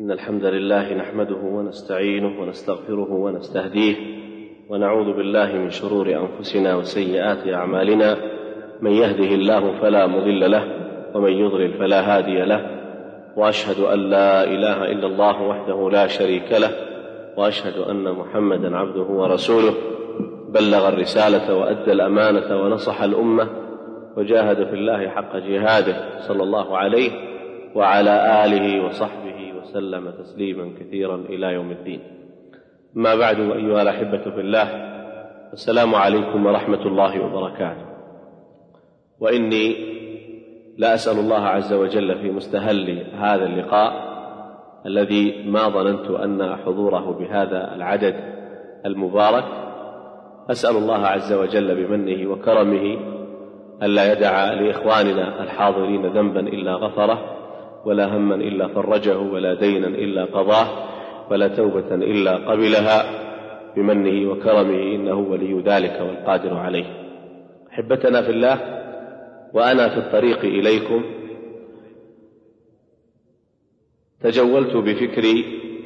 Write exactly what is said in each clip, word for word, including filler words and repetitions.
إن الحمد لله نحمده ونستعينه ونستغفره ونستهديه ونعوذ بالله من شرور أنفسنا وسيئات أعمالنا. من يهده الله فلا مضل له ومن يضلل فلا هادي له، وأشهد أن لا إله إلا الله وحده لا شريك له، وأشهد أن محمدا عبده ورسوله، بلغ الرسالة وأدى الأمانة ونصح الأمة وجاهد في الله حق جهاده صلى الله عليه وعلى آله وصحبه وسلم تسليما كثيرا إلى يوم الدين. ما بعد، أيها الأحبة في الله، السلام عليكم ورحمة الله وبركاته. وإني لا أسأل الله عز وجل في مستهل هذا اللقاء الذي ما ظننت أن حضوره بهذا العدد المبارك، أسأل الله عز وجل بمنه وكرمه ألا يدع لإخواننا الحاضرين ذنبا إلا غفره، ولا هما إلا فرجه، ولا دينا إلا قضاه، ولا توبة إلا قبلها بمنه وكرمه، إنه ولي ذلك والقادر عليه. أحبتنا في الله، وأنا في الطريق إليكم تجولت بفكري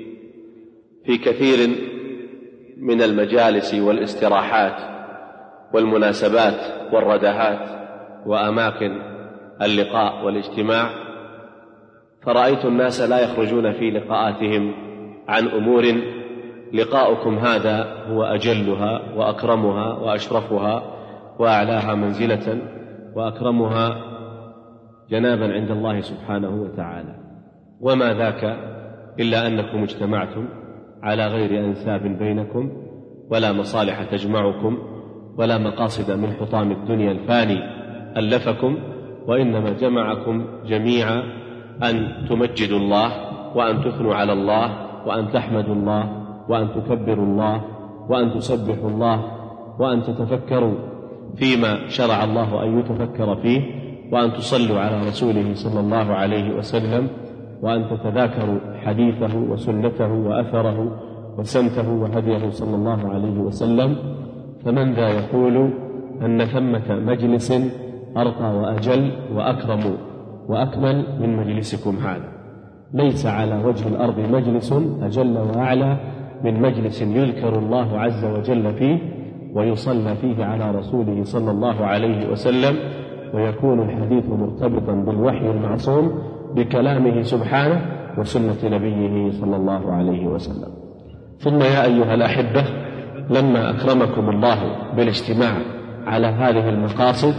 في كثير من المجالس والاستراحات والمناسبات والردهات وأماكن اللقاء والاجتماع، فرأيت الناس لا يخرجون في لقاءاتهم عن أمور لقاؤكم هذا هو أجلها وأكرمها وأشرفها وأعلاها منزلة وأكرمها جنابا عند الله سبحانه وتعالى. وما ذاك إلا أنكم اجتمعتم على غير أنساب بينكم، ولا مصالح تجمعكم، ولا مقاصد من حطام الدنيا الفاني ألفكم، وإنما جمعكم جميعا أن تمجدوا الله، وأن تثنوا على الله، وأن تحمدوا الله، وأن تكبروا الله، وأن تسبحوا الله، وأن تتفكروا فيما شرع الله أن يتفكر فيه، وأن تصلوا على رسوله صلى الله عليه وسلم، وأن تتذاكروا حديثه وسنته وأثره وسمته وهديه صلى الله عليه وسلم. فمن ذا يقول أن ثمة مجلس أرقى وأجل وأكرم وأكمل من مجلسكم هذا؟ ليس على وجه الأرض مجلس أجل وأعلى من مجلس يذكر الله عز وجل فيه ويصلى فيه على رسوله صلى الله عليه وسلم، ويكون الحديث مرتبطا بالوحي المعصوم بكلامه سبحانه وسنة نبيه صلى الله عليه وسلم. ثم يا أيها الأحبة، لما أكرمكم الله بالاجتماع على هذه المقاصد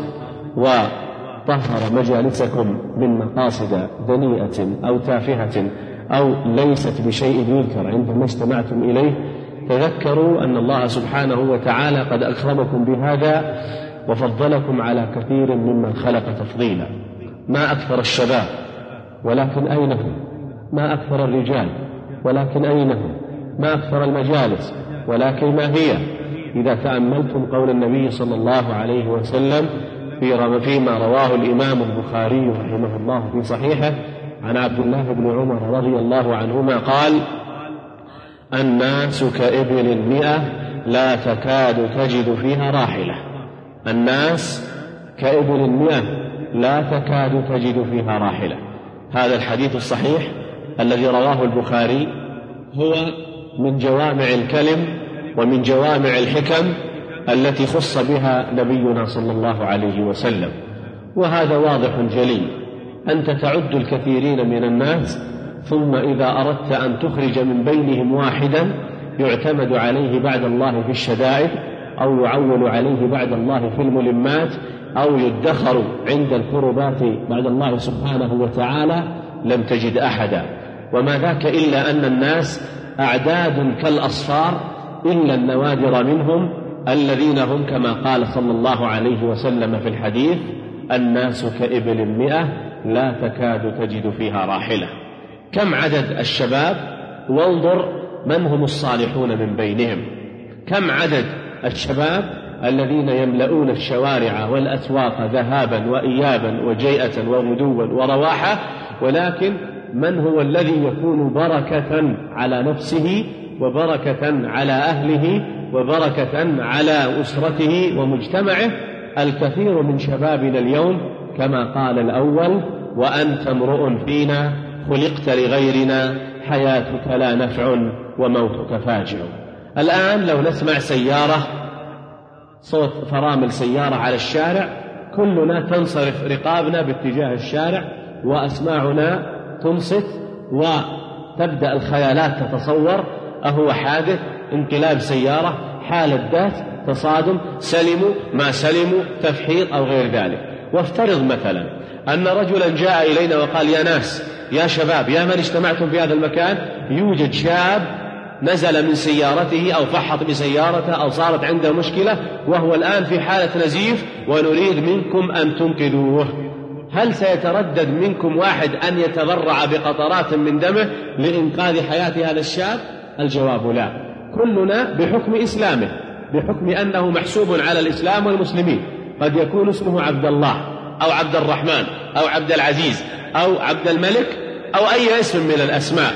وطهر مجالسكم من مقاصد دنيئة أو تافهة أو ليست بشيء يذكر عندما اجتمعتم إليه، تذكروا أن الله سبحانه وتعالى قد أكرمكم بهذا وفضلكم على كثير ممن خلق تفضيلا. ما أكثر الشباب ولكن أين هم؟ ما أكثر الرجال ولكن أين هم؟ ما أكثر المجالس ولكن ما هي؟ إذا تأملتم قول النبي صلى الله عليه وسلم فيما رواه الإمام البخاري رحمه الله في صحيحه عن عبد الله بن عمر رضي الله عنهما قال: الناس كإبل مئة لا تكاد تجد فيها راحلة. الناس كإبل مئة لا تكاد تجد فيها راحلة. هذا الحديث الصحيح الذي رواه البخاري هو من جوامع الكلم ومن جوامع الحكم التي خص بها نبينا صلى الله عليه وسلم. وهذا واضح جلي، أنت تعد الكثيرين من الناس، ثم إذا أردت أن تخرج من بينهم واحدا يعتمد عليه بعد الله في الشدائد، أو يعول عليه بعد الله في الملمات، أو يدخر عند الكربات بعد الله سبحانه وتعالى، لم تجد أحدا. وما ذاك إلا أن الناس أعداد كالأصفار، إلا النوادر منهم الذين هم كما قال صلى الله عليه وسلم في الحديث: الناس كإبل مئة لا تكاد تجد فيها راحلة. كم عدد الشباب؟ وانظر من هم الصالحون من بينهم. كم عدد الشباب الذين يملؤون الشوارع والأسواق ذهابا وإيابا وجيئة وغدوا ورواحة، ولكن من هو الذي يكون بركة على نفسه وبركة على أهله وبركة على أسرته ومجتمعه؟ الكثير من شبابنا اليوم كما قال الأول: وأنت امرؤ فينا خلقت لغيرنا حياتك لا نفع وموتك فاجع. الآن لو نسمع سيارة، صوت فرامل سيارة على الشارع، كلنا تنصرف رقابنا باتجاه الشارع وأسماعنا تنصت وتبدأ الخيالات تتصور: أهو حادث، انقلاب سيارة، حالة ذات، تصادم، سلموا ما سلموا، تفحيط أو غير ذلك. وافترض مثلا أن رجلا جاء إلينا وقال: يا ناس، يا شباب، يا من اجتمعتم في هذا المكان، يوجد شاب نزل من سيارته أو فحط بسيارته أو صارت عنده مشكلة وهو الآن في حالة نزيف ونريد منكم أن تنقذوه. هل سيتردد منكم واحد أن يتبرع بقطرات من دمه لإنقاذ حياة هذا الشاب؟ الجواب لا. كلنا بحكم إسلامه، بحكم أنه محسوب على الإسلام والمسلمين، قد يكون اسمه عبد الله أو عبد الرحمن أو عبد العزيز أو عبد الملك أو أي اسم من الأسماء،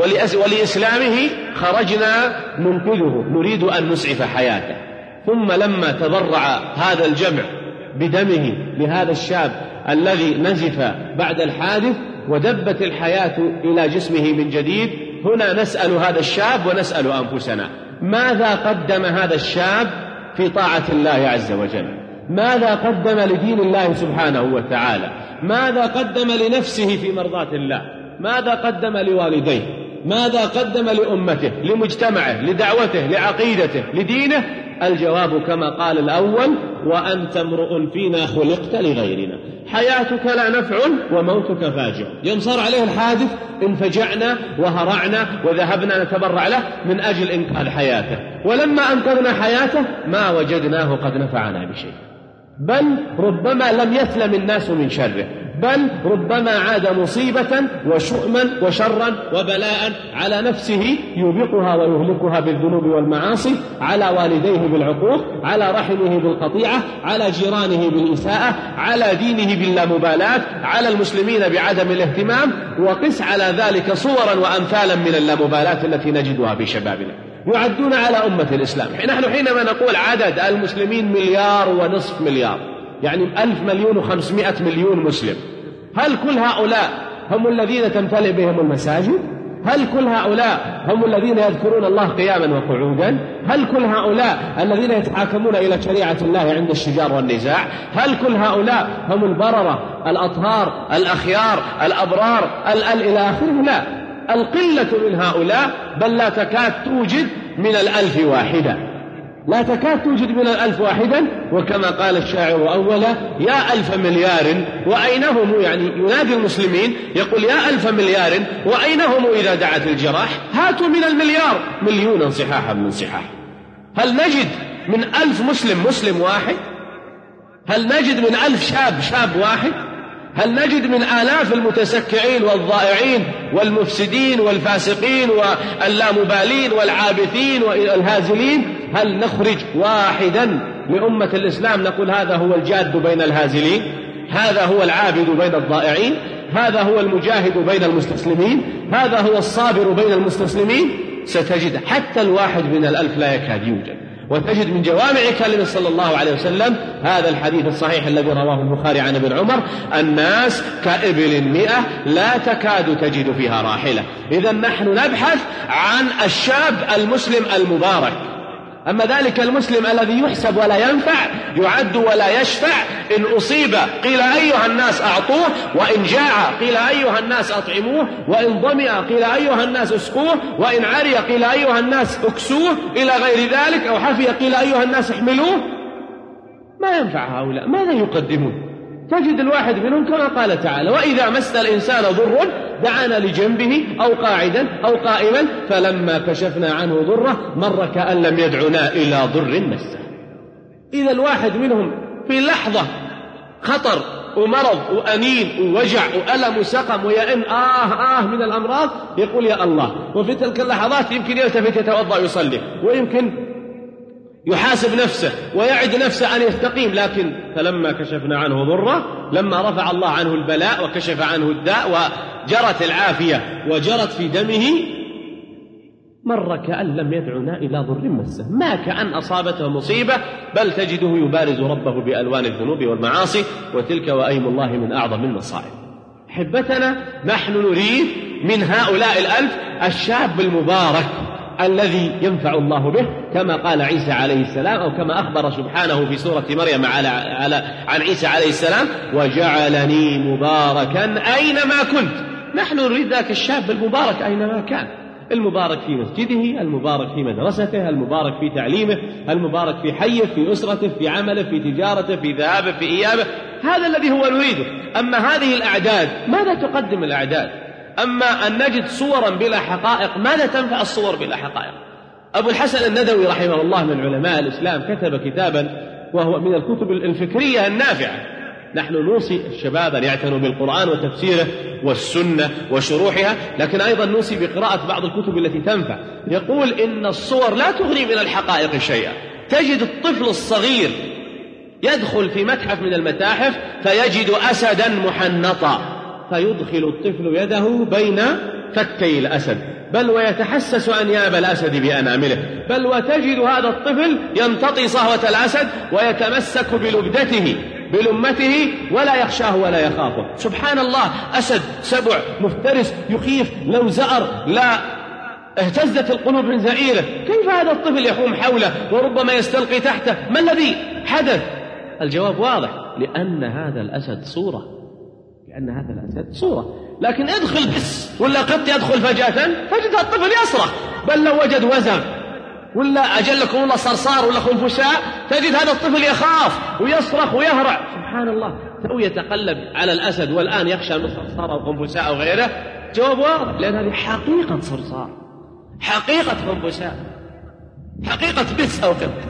ولإسلامه خرجنا ننقذه، نريد أن نسعف حياته. ثم لما تبرع هذا الجمع بدمه لهذا الشاب الذي نزف بعد الحادث ودبت الحياة إلى جسمه من جديد، هنا نسأل هذا الشاب ونسأل أنفسنا: ماذا قدم هذا الشاب في طاعة الله عز وجل؟ ماذا قدم لدين الله سبحانه وتعالى؟ ماذا قدم لنفسه في مرضاة الله؟ ماذا قدم لوالديه؟ ماذا قدم لأمته، لمجتمعه، لدعوته، لعقيدته، لدينه؟ الجواب كما قال الأول: وأنت امرؤ فينا خلقت لغيرنا، حياتك لا نفع وموتك فاجع. يوم صار عليه الحادث انفجعنا وهرعنا وذهبنا نتبرع له من أجل إنقاذ حياته، ولما أنقذنا حياته ما وجدناه قد نفعنا بشيء، بل ربما لم يسلم الناس من شره، بل ربما عاد مصيبة وشؤما وشرا وبلاء على نفسه يوبقها ويهلكها بالذنوب والمعاصي، على والديه بالعقوق، على رحمه بالقطيعة، على جيرانه بالإساءة، على دينه باللامبالاة، على المسلمين بعدم الاهتمام. وقس على ذلك صورا وأمثالا من اللامبالاة التي نجدها في شبابنا يعدون على أمة الإسلام. نحن حينما نقول عدد المسلمين مليار ونصف مليار، يعني ألف مليون وخمسمائة مليون مسلم، هل كل هؤلاء هم الذين تمتلئ بهم المساجد؟ هل كل هؤلاء هم الذين يذكرون الله قياما وقعودا؟ هل كل هؤلاء الذين يتحاكمون إلى شريعة الله عند الشجار والنزاع؟ هل كل هؤلاء هم البررة الأطهار الأخيار الأبرار ال إلى آخره؟ لا، القلة من هؤلاء، بل لا تكاد توجد من الألف واحدة، لا تكاد توجد من الألف واحدا. وكما قال الشاعر أولا: يا ألف مليار وأينهم، يعني ينادي المسلمين يقول: يا ألف مليار وأينهم إذا دعت الجراح؟ هاتوا من المليار مليونا صحاحا من صحاح. هل نجد من ألف مسلم مسلم واحد؟ هل نجد من ألف شاب شاب واحد؟ هل نجد من آلاف المتسكعين والضائعين والمفسدين والفاسقين واللامبالين والعابثين والهازلين، هل نخرج واحدا لأمة الإسلام نقول هذا هو الجاد بين الهازلين، هذا هو العابد بين الضائعين، هذا هو المجاهد بين المستسلمين، هذا هو الصابر بين المستسلمين؟ ستجد حتى الواحد من الألف لا يكاد يوجد. وتجد من جوامع كلمة صلى الله عليه وسلم هذا الحديث الصحيح الذي رواه البخاري عن ابن عمر: الناس كإبل مئة لا تكاد تجد فيها راحلة. إذا نحن نبحث عن الشاب المسلم المبارك. أما ذلك المسلم الذي يحسب ولا ينفع، يعد ولا يشفع، إن أصيب قيل أيها الناس أعطوه، وإن جاع قيل أيها الناس أطعموه، وإن ظمئ قيل أيها الناس اسقوه، وإن عري قيل أيها الناس اكسوه، إلى غير ذلك، أو حفي قيل أيها الناس احملوه. ما ينفع هؤلاء، ماذا يقدمون؟ تجد الواحد منهم كما قال تعالى: وإذا مس الإنسان ضر دعانا لجنبه أو قاعدا أو قائما فلما كشفنا عنه ضره مر كأن لم يدعنا إلى ضر مسه. إذا الواحد منهم في لحظة خطر ومرض وأنين ووجع وألم وسقم ويئن آه آه من الأمراض يقول يا الله، وفي تلك اللحظات يمكن يلتفت يتوضأ يصلي، ويمكن يحاسب نفسه ويعد نفسه أن يستقيم، لكن فلما كشفنا عنه ضره، لما رفع الله عنه البلاء وكشف عنه الداء وجرت العافية وجرت في دمه، مر كأن لم يدعنا إلى ضر مسه، ما كأن أصابته مصيبة، بل تجده يبارز ربه بألوان الذنوب والمعاصي، وتلك وأيم الله من أعظم المصائب. حبتنا، نحن نريد من هؤلاء الألف الشاب المبارك الذي ينفع الله به، كما قال عيسى عليه السلام، أو كما أخبر سبحانه في سورة مريم على على عن عيسى عليه السلام: وجعلني مباركا أينما كنت. نحن نريد ذاك الشاب المبارك أينما كان، المبارك في مسجده، المبارك في مدرسته، المبارك في تعليمه، المبارك في حيه، في أسرته، في عمله، في تجارته، في ذهابه، في إيابه. هذا الذي هو نريده. أما هذه الأعداد ماذا تقدم الأعداد؟ أما أن نجد صورا بلا حقائق، ماذا تنفع الصور بلا حقائق؟ أبو الحسن الندوي رحمه الله من علماء الإسلام كتب كتابا وهو من الكتب الفكرية النافعة. نحن نوصي الشباب أن يعتنوا بالقرآن وتفسيره والسنة وشروحها، لكن أيضا نوصي بقراءة بعض الكتب التي تنفع. يقول إن الصور لا تغني من الحقائق شيئا. تجد الطفل الصغير يدخل في متحف من المتاحف فيجد أسدا محنطا، فيدخل الطفل يده بين فكي الأسد، بل ويتحسس أنياب الأسد بأنامله، بل وتجد هذا الطفل ينتطي صهوة الأسد ويتمسك بلبدته بلمته ولا يخشاه ولا يخافه. سبحان الله، أسد سبع مفترس يخيف، لو زأر لا اهتزت القلوب من زئيره. كيف هذا الطفل يحوم حوله وربما يستلقي تحته؟ ما الذي حدث؟ الجواب واضح: لأن هذا الأسد صورة، لأن هذا الأسد صورة. لكن ادخل بس ولا قط يدخل فجأة فجد الطفل يصرخ، بل لو وجد وزغ ولا أجلكم الله صرصار ولا خنفساء تجد هذا الطفل يخاف ويصرخ ويهرع. سبحان الله، تو يتقلب على الأسد والآن يخشى من صرصار أو خنفساء أو غيره. جواب واضح: لأن هذه حقيقة صرصار، حقيقة خنفساء، حقيقة بس أو قط.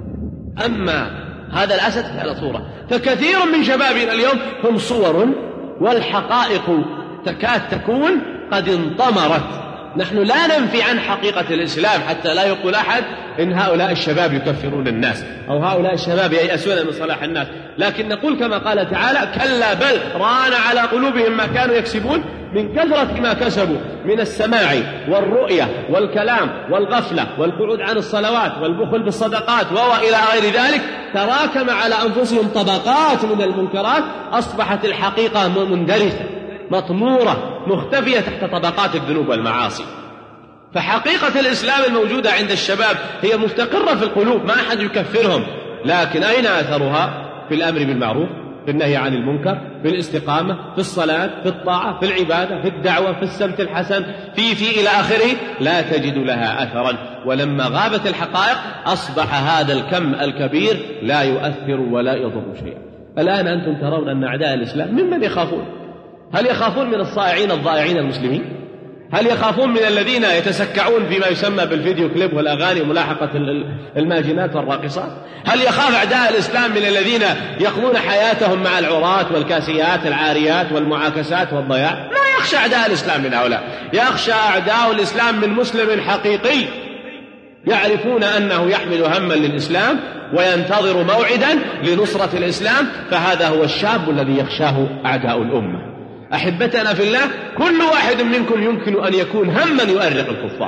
أما هذا الأسد على صورة. فكثير من شبابنا اليوم هم صور، والحقائق تكاد تكون قد انطمرت. نحن لا ننفي عن حقيقة الإسلام حتى لا يقول أحد إن هؤلاء الشباب يكفرون الناس أو هؤلاء الشباب ييأسون من صلاح الناس، لكن نقول كما قال تعالى: كلا بل ران على قلوبهم ما كانوا يكسبون. من كثرة ما كسبوا من السماع والرؤية والكلام والغفلة والقعود عن الصلوات والبخل بالصدقات وإلى غير ذلك، تراكم على أنفسهم طبقات من المنكرات، أصبحت الحقيقة مندرسة مطمورة مختفية تحت طبقات الذنوب والمعاصي. فحقيقة الإسلام الموجودة عند الشباب هي مستقرة في القلوب، ما أحد يكفرهم، لكن أين أثرها؟ في الأمر بالمعروف، في النهي عن المنكر، في الاستقامة، في الصلاة، في الطاعة، في العبادة، في الدعوة، في السمت الحسن، في في إلى آخره، لا تجد لها أثرا. ولما غابت الحقائق أصبح هذا الكم الكبير لا يؤثر ولا يضر شيئا. الآن أنتم ترون أن أعداء الإسلام ممن يخافون؟ هل يخافون من الصائعين الضائعين المسلمين؟ هل يخافون من الذين يتسكعون فيما يسمى بالفيديو كليب والأغاني وملاحقة الماجنات والراقصات؟ هل يخاف أعداء الإسلام من الذين يقضون حياتهم مع العراة والكاسيات العاريات والمعاكسات والضياع؟ لا يخشى أعداء الإسلام من هؤلاء، يخشى أعداء الإسلام من مسلم حقيقي يعرفون أنه يحمل هما للإسلام وينتظر موعدا لنصرة الإسلام، فهذا هو الشاب الذي يخشاه أعداء الأمة. أحبتنا في الله، كل واحد منكم يمكن أن يكون هما يؤرق الكفار،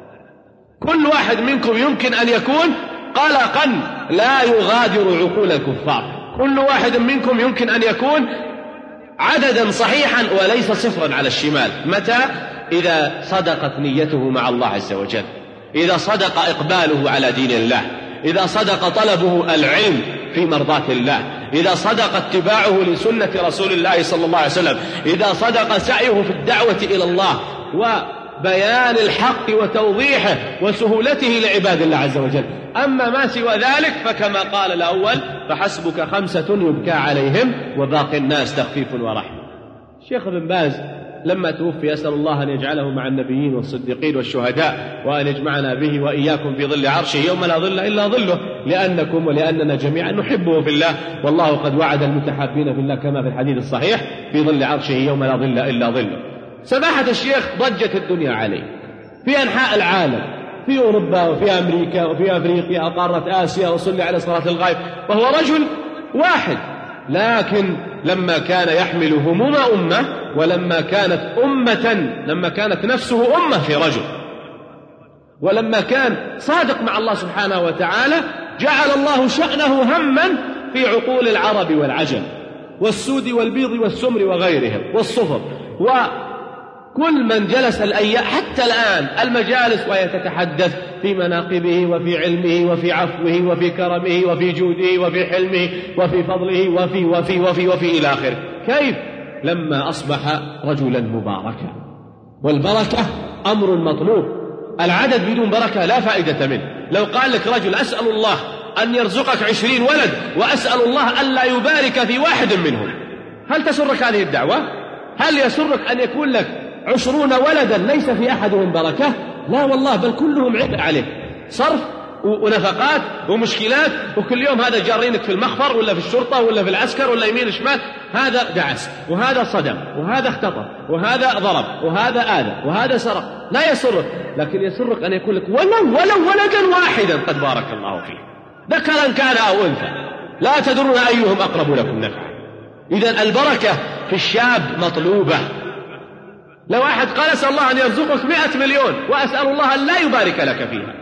كل واحد منكم يمكن أن يكون قلقا لا يغادر عقول الكفار، كل واحد منكم يمكن أن يكون عددا صحيحا وليس صفرا على الشمال. متى؟ إذا صدقت نيته مع الله عز وجل، إذا صدق إقباله على دين الله، إذا صدق طلبه العلم في مرضاة الله، إذا صدق اتباعه لسنة رسول الله صلى الله عليه وسلم، إذا صدق سعيه في الدعوة إلى الله وبيان الحق وتوضيحه وسهولته لعباد الله عز وجل. أما ما سوى ذلك فكما قال الأول: فحسبك خمسة يبكى عليهم وباقي الناس تخفيف ورحمة. الشيخ ابن باز لما توفي أسأل الله أن يجعله مع النبيين والصديقين والشهداء، وأن يجمعنا به وإياكم في ظل عرشه يوم لا ظل إلا ظله، لأنكم ولأننا جميعا نحبه في الله، والله قد وعد المتحابين في الله كما في الحديث الصحيح: في ظل عرشه يوم لا ظل إلا ظله. سماحة الشيخ ضجت الدنيا عليه في أنحاء العالم، في أوروبا وفي أمريكا وفي أفريقيا وقارة آسيا، وصلي على صلاة الغائب، وهو رجل واحد، لكن لما كان يحمل هموم أمة، ولما كانت أمة، لما كانت نفسه أمة في رجل، ولما كان صادق مع الله سبحانه وتعالى، جعل الله شأنه هما في عقول العرب والعجم والسود والبيض والسمر وغيرهم والصفر، كل من جلس الأيام حتى الآن المجالس وهي تتحدث في مناقبه وفي علمه وفي عفوه وفي كرمه وفي جوده وفي حلمه وفي فضله وفي وفي وفي وفي إلى آخره، كيف لما أصبح رجلا مباركا؟ والبركة أمر مطلوب، العدد بدون بركة لا فائدة منه. لو قال لك رجل أسأل الله أن يرزقك عشرين ولد وأسأل الله أن لا يبارك في واحد منهم، هل تسرك هذه الدعوة؟ هل يسرك أن يكون لك عشرون ولدا ليس في أحدهم بركة؟ لا والله، بل كلهم عبء عليك، صرف ونفقات ومشكلات، وكل يوم هذا جارينك في المخفر ولا في الشرطة ولا في العسكر ولا يمين شمال، هذا دعس وهذا صدم وهذا اختطف وهذا ضرب وهذا آذى وهذا سرق. لا يسرك، لكن يسرك أن يكون لك ولو ولو ولدا واحدا قد بارك الله فيه، ذكرا كان أو أنثى، لا تدرون أيهم أقرب لكم نفعا. إذن البركة في الشاب مطلوبة. لو واحد قال أسأل الله أن يرزقك مئة مليون وأسأل الله أن لا يبارك لك فيها،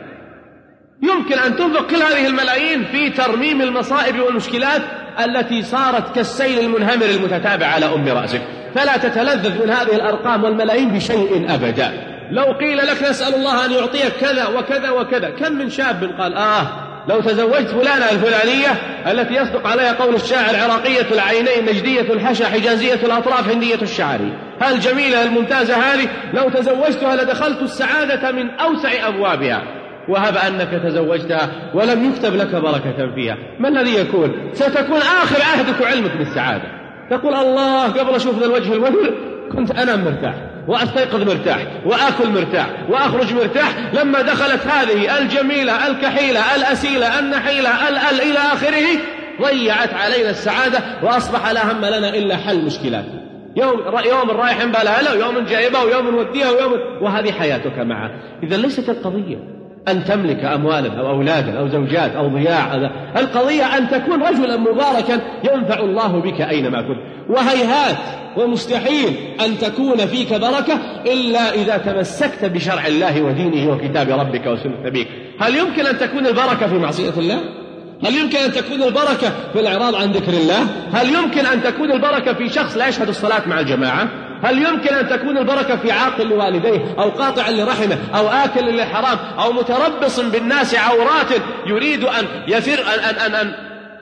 يمكن أن تنفق كل هذه الملايين في ترميم المصائب والمشكلات التي صارت كالسيل المنهمر المتتابع على أم رأسك، فلا تتلذذ من هذه الأرقام والملايين بشيء أبدا. لو قيل لك نسأل الله أن يعطيك كذا وكذا وكذا، كم من شاب قال آه لو تزوجت فلانة الفلانية التي يصدق عليها قول الشاعر عراقية العينين نجدية الحشا حجازية الأطراف هندية الشعر، هالجميلة الممتازة هذه لو تزوجتها لدخلت السعادة من أوسع أبوابها، وهب أنك تزوجتها ولم يكتب لك بركة فيها، ما الذي يكون؟ ستكون آخر عهدك وعلمك بالسعادة، تقول الله قبل أشوف ذا الوجه الوجه كنت أنام مرتاح وأستيقظ مرتاح وأكل مرتاح وأخرج مرتاح، لما دخلت هذه الجميلة الكحيلة الأسيلة النحيلة الأل إلى آخره ضيعت علينا السعادة، وأصبح لا هم لنا إلا حل مشكلات، يوم يوم رايح بلا له ويوم جايبه ويوم نوديها ويوم، وهذه حياتك معه. إذا ليست القضية أن تملك أموالا أو أولادا أو زوجات أو ضياع، القضية أن تكون رجلا مباركا ينفع الله بك أينما كنت. وهيهات ومستحيل أن تكون فيك بركة إلا إذا تمسكت بشرع الله ودينه وكتاب ربك وسنة نبيك. هل يمكن أن تكون البركة في معصية الله؟ هل يمكن أن تكون البركة في الإعراض عن ذكر الله؟ هل يمكن أن تكون البركة في شخص لا يشهد الصلاة مع الجماعة؟ هل يمكن أن تكون البركة في عاقل لوالديه أو قاطع لرحمه أو آكل للحرام أو متربص بالناس عورات يريد أن يفر أن, أن, أن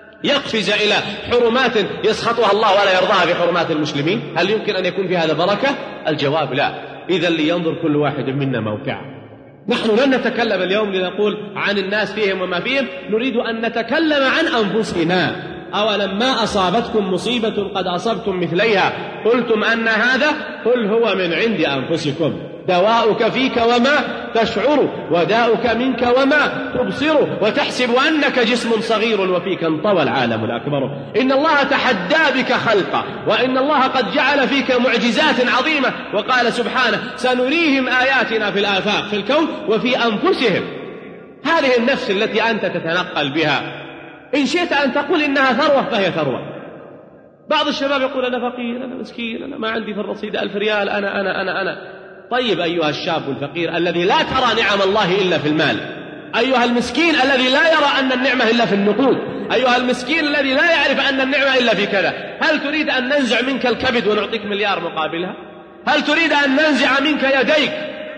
يقفز إلى حرمات يسخطها الله ولا يرضاها في حرمات المسلمين؟ هل يمكن أن يكون في هذا بركة؟ الجواب لا. إذا لينظر كل واحد منا موقعه. نحن لن نتكلم اليوم لنقول عن الناس فيهم وما فيهم، نريد أن نتكلم عن أنفسنا. أولم ما أصابتكم مصيبة قد أصبتم مثليها قلتم أن هذا، قل هو من عند أنفسكم، دواؤك فيك وما تشعر وداؤك منك وما تبصر، وتحسب أنك جسم صغير وفيك انطوى العالم الأكبر. إن الله تحدى بك خلقه، وإن الله قد جعل فيك معجزات عظيمة، وقال سبحانه سنريهم آياتنا في الآفاق في الكون وفي أنفسهم. هذه النفس التي أنت تتنقل بها، إن شئت أن تقول إنها ثروة فهي ثروة. بعض الشباب يقول أنا فقير، أنا مسكين، أنا ما عندي في الرصيد ألف ريال، أنا أنا أنا أنا طيب أيها الشاب الفقير الذي لا ترى نعم الله إلا في المال، أيها المسكين الذي لا يرى أن النعمة إلا في النقود، أيها المسكين الذي لا يعرف أن النعمة إلا في كذا، هل تريد أن ننزع منك الكبد ونعطيك مليار مقابلها؟ هل تريد أن ننزع منك يديك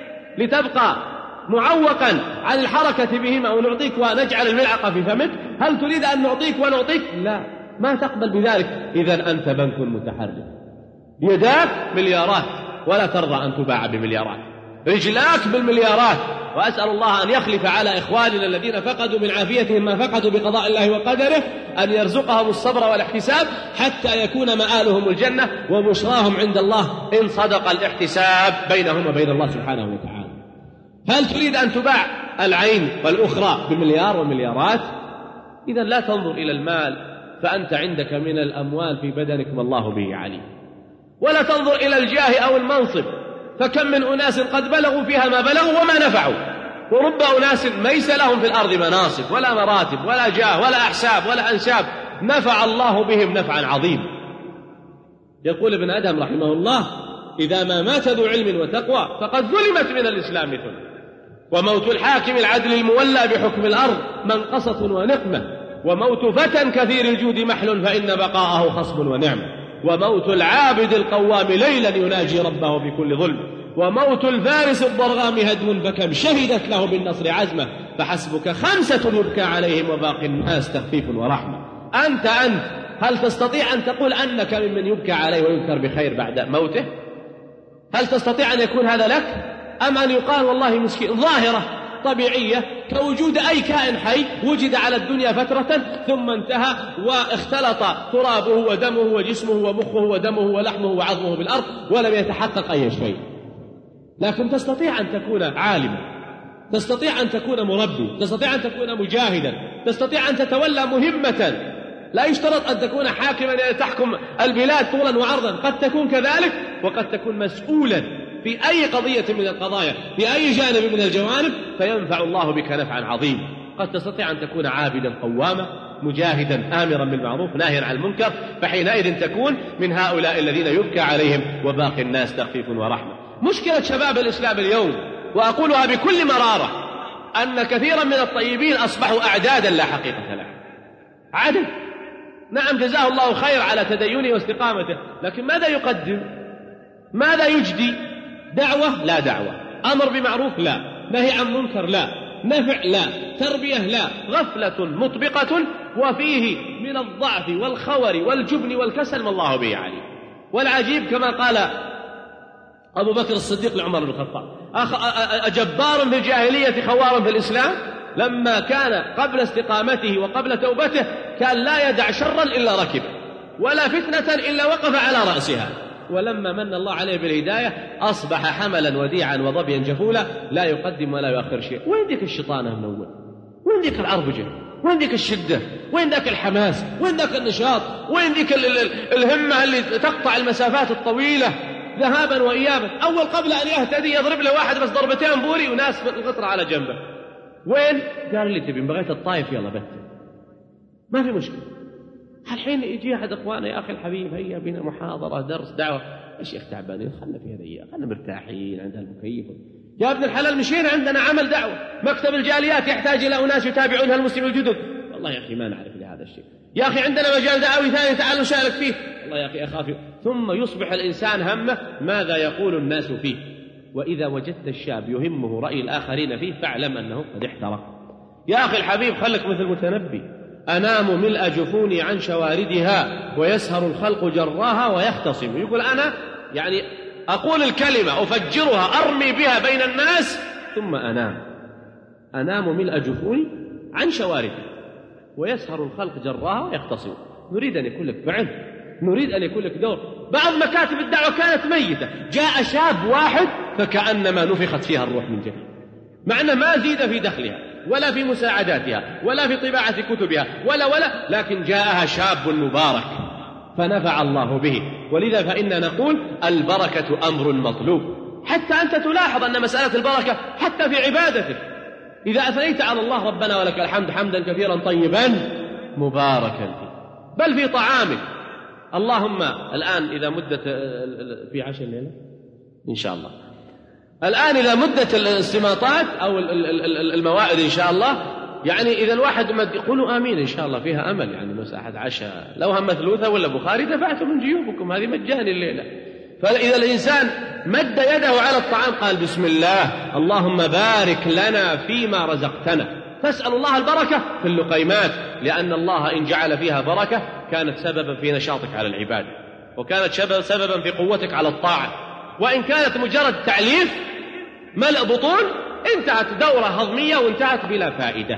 لتبقى معوقا عن الحركة بهما ونعطيك ونجعل الملعقة في فمك؟ هل تريد أن نعطيك ونعطيك؟ لا، ما تقبل بذلك. إذن أنت بنك متحرك، يداك مليارات ولا ترضى أن تباع بمليارات، رجلاك بالمليارات، وأسأل الله أن يخلف على إخواننا الذين فقدوا من عافيتهم ما فقدوا بقضاء الله وقدره، أن يرزقهم الصبر والاحتساب حتى يكون مآلهم الجنة وبشراهم عند الله إن صدق الاحتساب بينهم وبين الله سبحانه وتعالى. هل تريد أن تباع العين والأخرى بمليار ومليارات؟ إذا لا تنظر إلى المال، فأنت عندك من الأموال في بدنك ما الله به عليم. ولا تنظر إلى الجاه أو المنصب، فكم من أناس قد بلغوا فيها ما بلغوا وما نفعوا، ورب أناس ليس لهم في الأرض مناصب ولا مراتب ولا جاه ولا أحساب ولا أنساب، نفع الله بهم نفعا عظيما. يقول ابن أدم رحمه الله إذا ما مات ذو علم وتقوى فقد ظلمت من الإسلام ثلث، وموت الحاكم العدل المولى بحكم الأرض منقصة ونقمة، وموت فتى كثير الجود محل فإن بقاءه خصب ونعمة، وموت العابد القوام ليلا يناجي ربه بكل ظلم، وموت الفارس الضرغام هدم فكم شهدت له بالنصر عزمه فحسبك خمسة يبكى عليهم وباقي الناس تخفيف ورحمة. أنت أنت هل تستطيع أن تقول أنك ممن يبكى عليه ويذكر بخير بعد موته؟ هل تستطيع أن يكون هذا لك؟ أم أن يقال والله مسكين؟ ظاهرة طبيعية كوجود أي كائن حي وجد على الدنيا فترة ثم انتهى واختلط ترابه ودمه وجسمه ومخه ودمه ولحمه وعظمه بالأرض ولم يتحقق أي شيء. لكن تستطيع أن تكون عالما، تستطيع أن تكون مربي، تستطيع أن تكون مجاهدا، تستطيع أن تتولى مهمة. لا يشترط أن تكون حاكما يعني تحكم البلاد طولا وعرضا، قد تكون كذلك وقد تكون مسؤولا في أي قضية من القضايا في أي جانب من الجوانب فينفع الله بك نفعا عظيما. قد تستطيع أن تكون عابدا قواما مجاهدا آمرا بالمعروف ناهيا عن المنكر، فحينئذ تكون من هؤلاء الذين يبكى عليهم وباقي الناس تخفيف ورحمة. مشكلة شباب الإسلام اليوم وأقولها بكل مرارة أن كثيرا من الطيبين أصبحوا أعدادا لا حقيقة لها. عدد، نعم جزاه الله خير على تدينه واستقامته، لكن ماذا يقدم؟ ماذا يجدي؟ دعوة؟ لا دعوة. أمر بمعروف؟ لا. نهي عن منكر؟ لا. نفع؟ لا. تربية؟ لا. غفلة مطبقة وفيه من الضعف والخور والجبن والكسل ما الله به عليه. والعجيب كما قال أبو بكر الصديق لعمر بن الخطاب: أجبار في الجاهلية خوار في الإسلام؟ لما كان قبل استقامته وقبل توبته كان لا يدع شرا إلا ركب ولا فتنة إلا وقف على رأسها، ولما من الله عليه بالهداية أصبح حملا وديعا وظبيا جفولا لا يقدم ولا يؤخر شيء. وين ذيك الشيطانة من أول؟ وين ذيك العربجة؟ وين ذيك الشدة؟ وين ذاك الحماس؟ وين ذاك النشاط؟ وين ذيك الهمة اللي تقطع المسافات الطويلة ذهابا وإيابا؟ أول قبل أن يهتدي يضرب له واحد بس ضربتين بوري وناس القطرة على جنبه. وين؟ قال لي تبي بغيت الطائف يلا بت ما في مشكلة. الحين يجي أحد أخوانا: يا أخي الحبيب هيا بنا محاضرة درس دعوة. يا شيخ تعبانين خلنا في هذه، خلنا مرتاحين عند المكيف. يا ابن الحلال مشينا عندنا عمل دعوة، مكتب الجاليات يحتاج إلى أناس يتابعون هالمسلمين الجدد. والله يا أخي ما نعرف لهذا الشيء. يا أخي عندنا مجال دعوي ثاني تعال نشارك فيه. والله يا أخي أخاف. ثم يصبح الإنسان همه ماذا يقول الناس فيه. وإذا وجدت الشاب يهمه رأي الآخرين فيه فاعلم أنه قد احترق. يا أخي الحبيب خلك مثل المتنبي: أنام ملء جفوني عن شواردها ويسهر الخلق جراها ويختصم. يقول أنا يعني أقول الكلمة أفجرها أرمي بها بين الناس ثم أنام. أنام ملء جفوني عن شواردها ويسهر الخلق جراها ويختصم. نريد أن يكون لك فعل، نريد أن يكون لك دور. بعض مكاتب الدعوة كانت ميتة، جاء شاب واحد فكأنما نفخت فيها الروح من جديد، مع أنه ما زيد في دخلها ولا في مساعداتها ولا في طباعة كتبها ولا ولا لكن جاءها شاب مبارك فنفع الله به. ولذا فإننا نقول البركة أمر مطلوب. حتى أنت تلاحظ أن مسألة البركة حتى في عبادتك، إذا أثنيت على الله ربنا ولك الحمد حمدا كثيرا طيبا مباركا فيه، بل في طعامك. اللهم الآن إذا مدت في عشر الليلة إن شاء الله، الآن إذا مدت الاستماطات أو الموائد إن شاء الله، يعني إذا الواحد مد يقولوا آمين إن شاء الله فيها أمل، يعني مساحة عشاء لو هم مثلوثة ولا بخاري دفعتم من جيوبكم، هذه مجاني الليلة. فإذا الإنسان مد يده على الطعام قال بسم الله اللهم بارك لنا فيما رزقتنا، فاسأل الله البركة في اللقيمات، لأن الله إن جعل فيها بركة كانت سببا في نشاطك على العبادة، وكانت سببا في قوتك على الطاعة. وإن كانت مجرد تعليف ملء بطون انتهت دورة هضمية وانتهت بلا فائدة.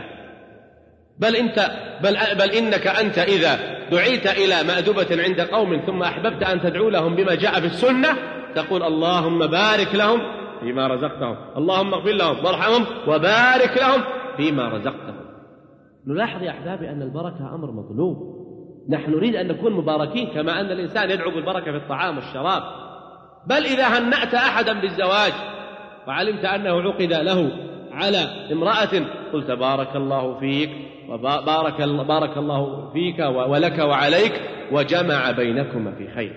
بل, انت بل, بل إنك أنت إذا دعيت إلى مأدبة عند قوم ثم أحببت أن تدعو لهم بما جاء في السنة تقول اللهم بارك لهم فيما رزقتهم، اللهم اغفر لهم وارحمهم وبارك لهم فيما رزقتهم. نلاحظ يا أحبابي أن البركة أمر مطلوب. نحن نريد أن نكون مباركين كما أن الإنسان يدعو بالبركة في الطعام والشراب. بل إذا هنأت أحدا بالزواج وعلمت أنه عقد له على امرأة قلت بارك الله فيك وبارك بارك الله فيك ولك وعليك وجمع بينكما في خير.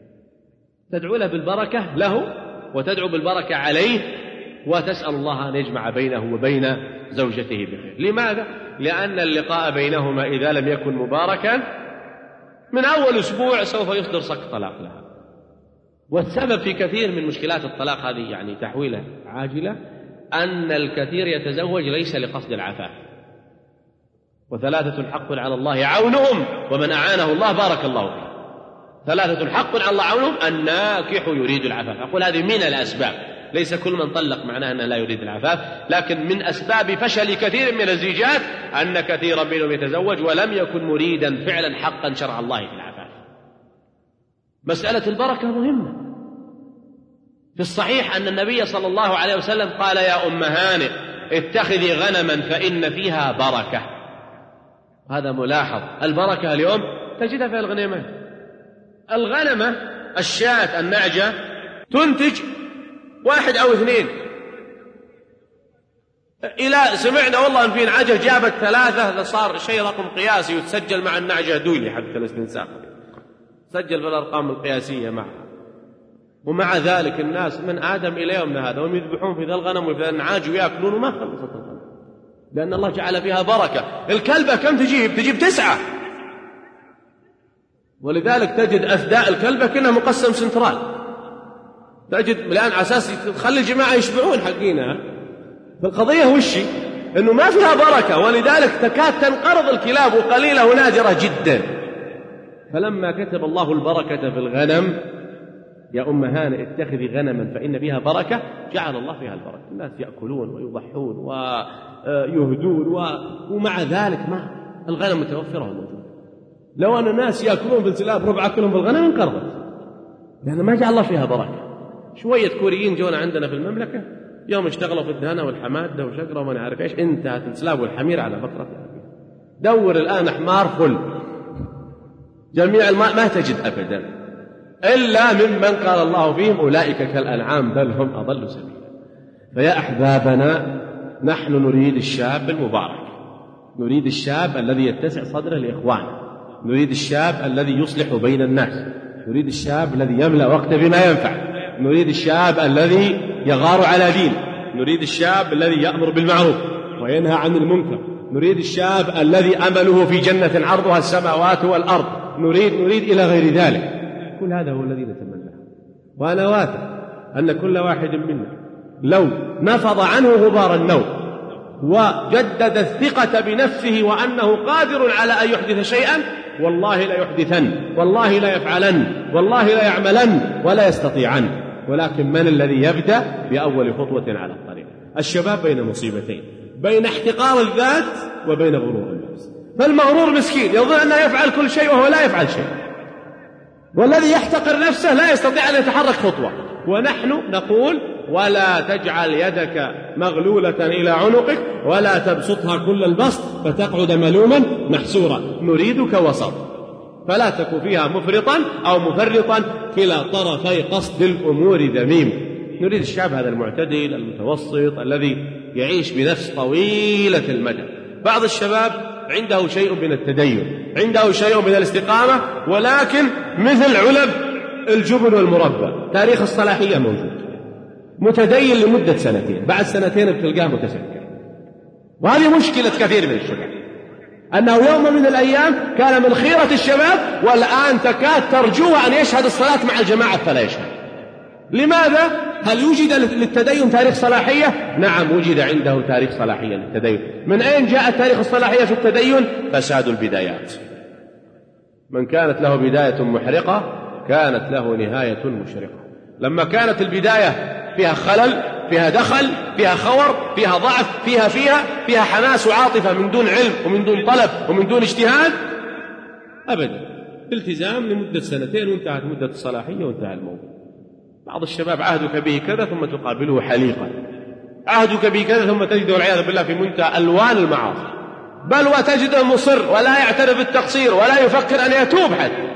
تدعو له بالبركة له وتدعو بالبركة عليه وتسأل الله أن يجمع بينه وبين زوجته بخير. لماذا؟ لأن اللقاء بينهما إذا لم يكن مباركا من أول أسبوع سوف يصدر صك طلاق لها. والسبب في كثير من مشكلات الطلاق هذه يعني تحويلة عاجلة أن الكثير يتزوج ليس لقصد العفاف. وثلاثة حق على الله عونهم ومن أعانه الله بارك الله فيه. ثلاثة حق على الله عونهم: الناكح يريد العفاف. أقول هذه من الأسباب، ليس كل من طلق معناه أنه لا يريد العفاف، لكن من أسباب فشل كثير من الزيجات أن كثيرا منهم يتزوج ولم يكن مريدا فعلا حقا شرع الله في العفاف. مسألة البركة مهمة. في الصحيح أن النبي صلى الله عليه وسلم قال: يا أم هانئ اتخذي غنما فإن فيها بركة. هذا ملاحظ. البركة اليوم تجدها في الغنيمات. الغنمة الشاة النعجة تنتج واحد أو اثنين، إلى سمعنا والله أن في نعجة جابت ثلاثة، صار شيء رقم قياسي وتسجل مع النعجة دولي حتى الاستنساخ، سجل في الأرقام القياسية معها. ومع ذلك الناس من آدم إلى يومنا هذا هم يذبحون في ذا الغنم وفي ذا النعاج ويأكلون وما خلصت الغنم، لأن الله جعل فيها بركة. الكلبة كم تجيب؟ تجيب تسعة، ولذلك تجد أثداء الكلبة كأنها مقسم سنترال، تجد الآن على أساس تخلي الجماعة يشبعون حقينها. فالقضية وشي؟ أنه ما فيها بركة، ولذلك تكاد تنقرض الكلاب وقليلة ونادرة جدا. فلما كتب الله البركة في الغنم: يا أم هانئ اتخذي غنما فإن فيها بركة، جعل الله فيها البركة. الناس يأكلون ويضحون ويهدون و... ومع ذلك ما الغنم متوفرة وموجودة. لو أن الناس يأكلون بالسلاب ربع أكلهم بالغنم انقرضت، لأن ما جعل الله فيها بركة. شوية كوريين جونا عندنا في المملكة يوم اشتغلوا في الدهنة والحمادة وشقرة وما نعرف ايش، انتهت السلاب والحمير على بقرة. دور الآن حمار خل جميع الماء ما تجد أبدا إلا ممن قال الله فيهم: أولئك كالأنعام بل هم أضل سبيلا. فيا أحبابنا، نحن نريد الشاب المبارك، نريد الشاب الذي يتسع صدره لإخوانه، نريد الشاب الذي يصلح بين الناس، نريد الشاب الذي يملأ وقته بما ينفع، نريد الشاب الذي يغار على دين، نريد الشاب الذي يأمر بالمعروف وينهى عن المنكر، نريد الشاب الذي أمله في جنة عرضها السماوات والأرض، نريد نريد إلى غير ذلك. كل هذا هو الذي نتمناه. وأنا واثق أن كل واحد منا لو نفض عنه غبار النوم وجدد الثقة بنفسه وأنه قادر على أن يحدث شيئا، والله لا يحدثن، والله لا يفعلن، والله لا يعملن ولا يستطيعن. ولكن من الذي يبدأ بأول خطوة على الطريق؟ الشباب بين مصيبتين: بين احتقار الذات وبين غرور النفس. فالمغرور مسكين يظن أنه يفعل كل شيء وهو لا يفعل شيء، والذي يحتقر نفسه لا يستطيع أن يتحرك خطوة. ونحن نقول: ولا تجعل يدك مغلولة إلى عنقك ولا تبسطها كل البسط فتقعد ملوما محسورا. نريدك وسط، فلا تكن فيها مفرطا أو مفرطا، كلا طرفي قصد الأمور ذميم. نريد الشعب هذا المعتدل المتوسط الذي يعيش بنفس طويلة المدى. بعض الشباب عنده شيء من التدين، عنده شيء من الاستقامة، ولكن مثل علب الجبن والمربى تاريخ الصلاحية موجود، متدين لمدة سنتين، بعد سنتين بتلقاه متسكر. وهذه مشكلة كثير من الشباب، أنه يوم من الأيام كان من خيرة الشباب والآن تكاد ترجوه أن يشهد الصلاة مع الجماعة فلا يشهد. لماذا؟ هل يوجد للتدين تاريخ صلاحية؟ نعم، وجد عنده تاريخ صلاحية للتدين. من أين جاء تاريخ الصلاحية في التدين؟ فساد البدايات. من كانت له بداية محرقة كانت له نهاية مشرقة. لما كانت البداية فيها خلل، فيها دخل، فيها خور، فيها ضعف، فيها فيها فيها حماس وعاطفة من دون علم ومن دون طلب ومن دون اجتهاد، أبدا التزام لمدة سنتين وانتهت مدة الصلاحية وانتهى الموضوع. بعض الشباب عهدك به كذا ثم تقابله حليقا، عهدك به كذا ثم تجده والعياذ بالله في منتهى ألوان المعاصي، بل وتجده مصر ولا يعترف بالتقصير ولا يفكر أن يتوب حتى.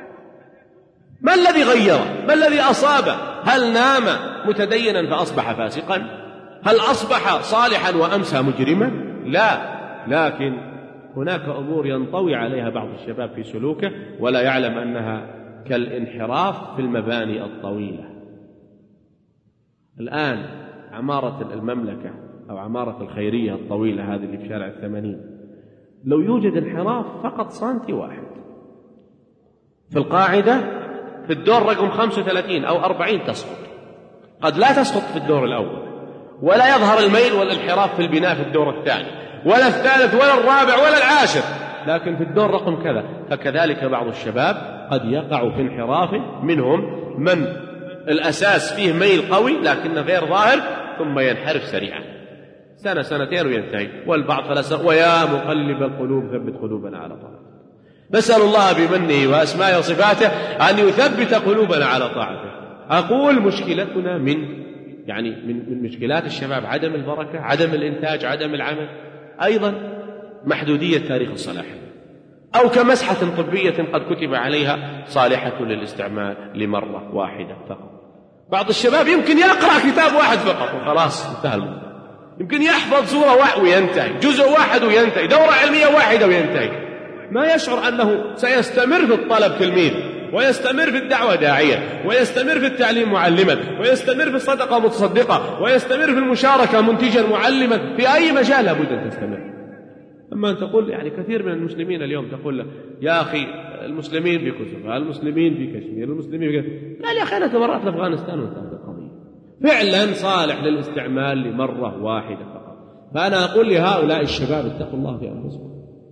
ما الذي غيره؟ ما الذي أصابه؟ هل نام متدينا فأصبح فاسقا؟ هل أصبح صالحا وأمسى مجرما؟ لا، لكن هناك أمور ينطوي عليها بعض الشباب في سلوكه ولا يعلم أنها كالانحراف في المباني الطويلة. الآن عمارة المملكة أو عمارة الخيرية الطويلة هذه اللي في شارع الثمانين، لو يوجد انحراف فقط سنتي واحد في القاعدة في الدور رقم خمسة وثلاثين أو أربعين تسقط، قد لا تسقط في الدور الأول، ولا يظهر الميل والانحراف في البناء في الدور الثاني ولا الثالث ولا الرابع ولا العاشر، لكن في الدور رقم كذا. فكذلك بعض الشباب قد يقع في انحراف، منهم من الأساس فيه ميل قوي لكنه غير ظاهر ثم ينحرف سريعا، سنة سنتين وينتهي، والبعض ثلاث. ويا مقلب القلوب ثبت قلوبنا على طاعته. نسأل الله بمنه وأسمائه وصفاته أن يثبت قلوبنا على طاعته. أقول مشكلتنا من يعني من من مشكلات الشباب عدم البركة، عدم الإنتاج، عدم العمل، أيضا محدودية تاريخ الصلاحية، أو كمسحة طبية قد كتب عليها صالحة للاستعمال لمرة واحدة فقط. بعض الشباب يمكن يقرأ كتاب واحد فقط وخلاص انتهى الموضوع، يمكن يحفظ سورة واحدة وينتهي، جزء واحد وينتهي، دورة علمية واحدة وينتهي، ما يشعر أنه سيستمر في الطلب تلميذ، ويستمر في الدعوة داعية، ويستمر في التعليم معلما، ويستمر في الصدقة متصدقة، ويستمر في المشاركة منتجا معلما، في أي مجال لابد أن تستمر. أما أن تقول يعني كثير من المسلمين اليوم تقول له يا أخي المسلمين في كوسوفو، المسلمين في كشمير، المسلمين في كشمير. قال يا أخي أنا تمرأت لأفغانستان وانتهت القضية، فعلا صالح للاستعمال لمرة واحدة فقط. فأنا أقول لهؤلاء الشباب اتقوا الله في أنفسكم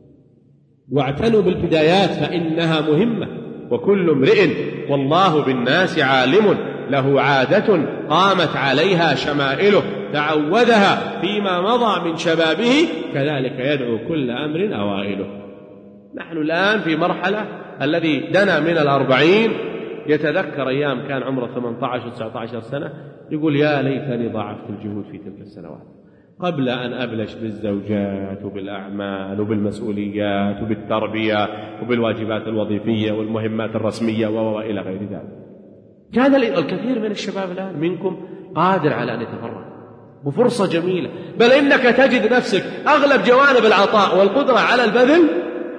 واعتنوا بالبدايات فإنها مهمة، وكل امرئ والله بالناس عالم له عادة قامت عليها شمائله تعودها فيما مضى من شبابه، كذلك يدعو كل أمر أوائله. نحن الآن في مرحلة الذي دنا من الأربعين يتذكر أيام كان عمره ثمانية عشر وتسعة عشر سنة يقول يا ليتني ضاعفت الجهود في تلك السنوات قبل أن أبلش بالزوجات وبالأعمال وبالمسؤوليات وبالتربية وبالواجبات الوظيفية والمهمات الرسمية وإلى غير ذلك. كان الكثير من الشباب الآن منكم قادر على أن يتفرغ، وفرصة جميلة، بل إنك تجد نفسك أغلب جوانب العطاء والقدرة على البذل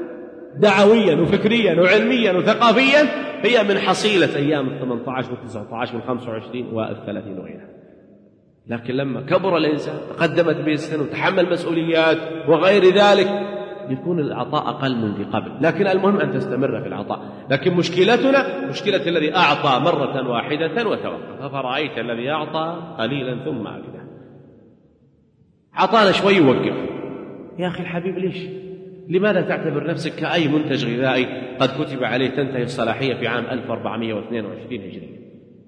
دعويا وفكريا وعلميا وثقافيا هي من حصيلة أيام الثمانية عشر والتسعة عشر والخمسة وعشرين والثلاثين وغيرها. لكن لما كبر الإنسان تقدمت به السن وتحمل مسؤوليات وغير ذلك يكون العطاء أقل من ذي قبل، لكن المهم أن تستمر في العطاء. لكن مشكلتنا مشكلة الذي أعطى مرة واحدة وتوقف، أفرأيت الذي أعطى قليلا ثم عبده، عطانا شوي ووقف. يا أخي الحبيب ليش؟ لماذا تعتبر نفسك كأي منتج غذائي قد كتب عليه تنتهي الصلاحية في عام ألف وأربعمائة واثنين وعشرين هجري؟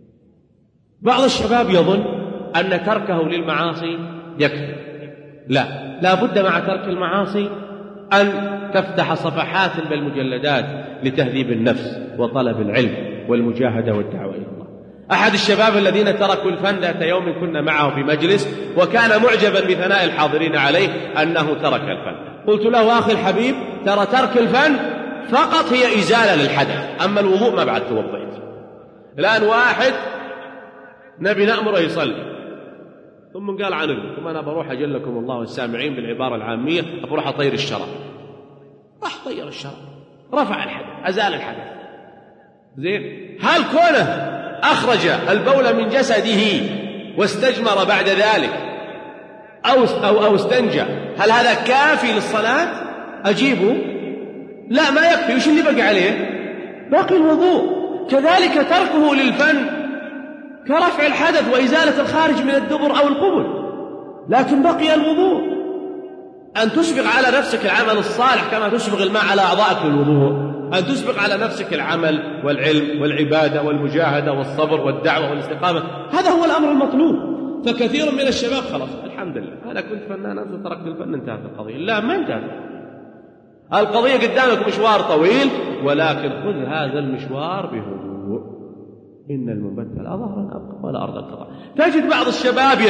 بعض الشباب يظن أن تركه للمعاصي يكفي. لا، لا بد مع ترك المعاصي أن تفتح صفحات بالمجلدات لتهذيب النفس وطلب العلم والمجاهدة والدعوة إلى الله. أحد الشباب الذين تركوا الفن ذات يوم كنا معه في مجلس وكان معجبا بثناء الحاضرين عليه أنه ترك الفن. قلت له أخي الحبيب ترى ترك الفن فقط هي إزالة للحدث، أما الوضوء ما بعد توضيت. الآن واحد نبي نأمره يصلي ثم قال عن ابنه ثم أنا بروح أجلكم الله السامعين بالعبارة العامية بروح أطير الشراب، راح طير الشراب، رفع الحدث، أزال الحدث. زين، هل كونه أخرج البول من جسده واستجمر بعد ذلك أو أو أو استنجى هل هذا كافي للصلاة؟ أجيبه لا، ما يكفي. وش اللي بقى عليه؟ باقي الوضوء. كذلك تركه للفن كرفع الحدث وإزالة الخارج من الدبر أو القبل، لكن بقي الوضوء. أن تسبق على نفسك العمل الصالح كما تسبق الماء على أعضائك للوضوء، أن تسبق على نفسك العمل والعلم والعبادة والمجاهدة والصبر والدعوة والاستقامة، هذا هو الأمر المطلوب. فكثير من الشباب خلاص الحمد لله أنا كنت فنان أنت تركت الفن انتهت القضية. لا، ما انتهت القضية، قدامك مشوار طويل، ولكن خذ هذا المشوار بهدوء. إن المبتل ظهرا أبقى ولا أرض القضاء. تجد بعض الشباب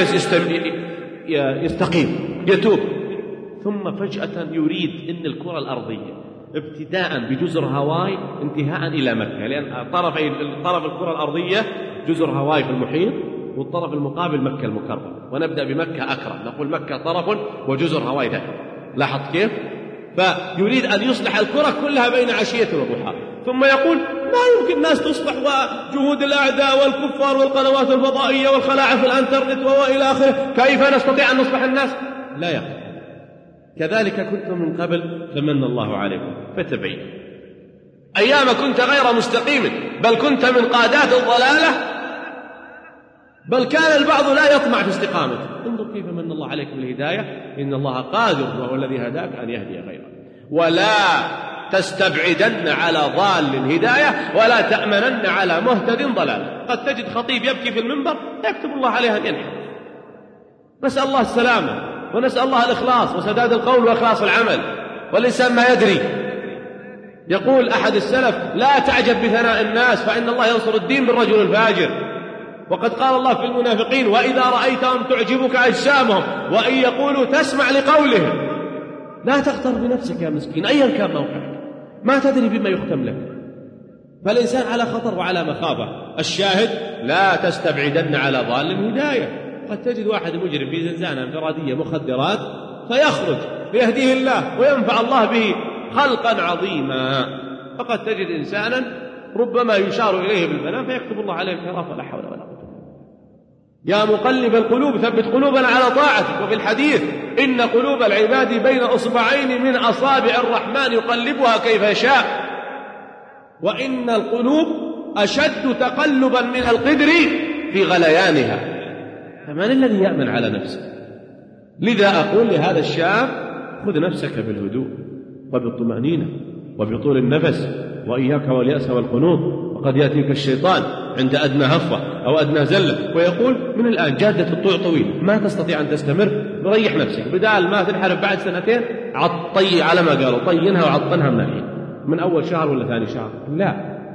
يستقيم يتوب ثم فجأة يريد أن الكرة الأرضية ابتداء بجزر هاواي انتهاء إلى مكة، لأن طرفي طرف الكرة الأرضية جزر هاواي في المحيط والطرف المقابل مكة المكرمة، ونبدأ بمكة أكرم، نقول مكة طرف وجزر هاواي ذاك. لاحظ كيف؟ فيريد أن يصلح الكرة كلها بين عشية وضحاها، ثم يقول ما يمكن الناس تصلح وجهود الأعداء والكفار والقنوات الفضائية والخلاعة في الانترنت وإلى آخره، كيف نستطيع أن نصلح الناس؟ لا يا أخي، كذلك كنتم من قبل فمن الله عليكم فتبين. أيام كنت غير مستقيم، بل كنت من قادات الضلالة، بل كان البعض لا يطمع في استقامته. انظر كيف من الله عليك بالهداية، إن الله قادر وهو الذي هداك أن يهدي غيره. ولا تستبعدن على ضال هداية ولا تأمنن على مهتد ضلال. قد تجد خطيب يبكي في المنبر يكتب الله عليه أن ينحر. نسأل الله السلامة ونسأل الله الإخلاص وسداد القول وإخلاص العمل، والإنسان ما يدري. يقول أحد السلف: لا تعجب بثناء الناس فإن الله ينصر الدين بالرجل الفاجر. وقد قال الله في المنافقين: وإذا رأيتهم تعجبك أجسامهم وإن يقولوا تسمع لقولهم. لا تغتر بنفسك يا مسكين أيا كان موقعك، ما تدري بما يختم لك، فالإنسان على خطر وعلى مخافة. الشاهد: لا تستبعدن على ضال هداية. قد تجد واحد مجرم في زنزانة انفرادية مخدرات فيخرج فيهديه الله وينفع الله به خلقا عظيما، فقد تجد إنسانا ربما يشار إليه بالبنان فيكتب الله عليه الكرافة. لا حول ولا قوة. يا مقلب القلوب ثبت قلوبنا على طاعتك. وفي الحديث: إن قلوب العباد بين أصبعين من أصابع الرحمن يقلبها كيف يشاء، وإن القلوب أشد تقلبا من القدر في غليانها. فمن الذي يأمن على نفسه؟ لذا أقول لهذا الشاب: خذ نفسك بالهدوء وبالطمأنينة وبطول النفس، وإياك واليأس والقنوط. وقد يأتيك الشيطان عند أدنى هفوة أو أدنى زلة ويقول: من الآن جادة الطوع طويل، ما تستطيع أن تستمر، ريح نفسك، بدال ما تنحرف بعد سنتين عطي على ما قالوا، طينها وعطنها من الحين، من أول شهر ولا ثاني شهر. لا،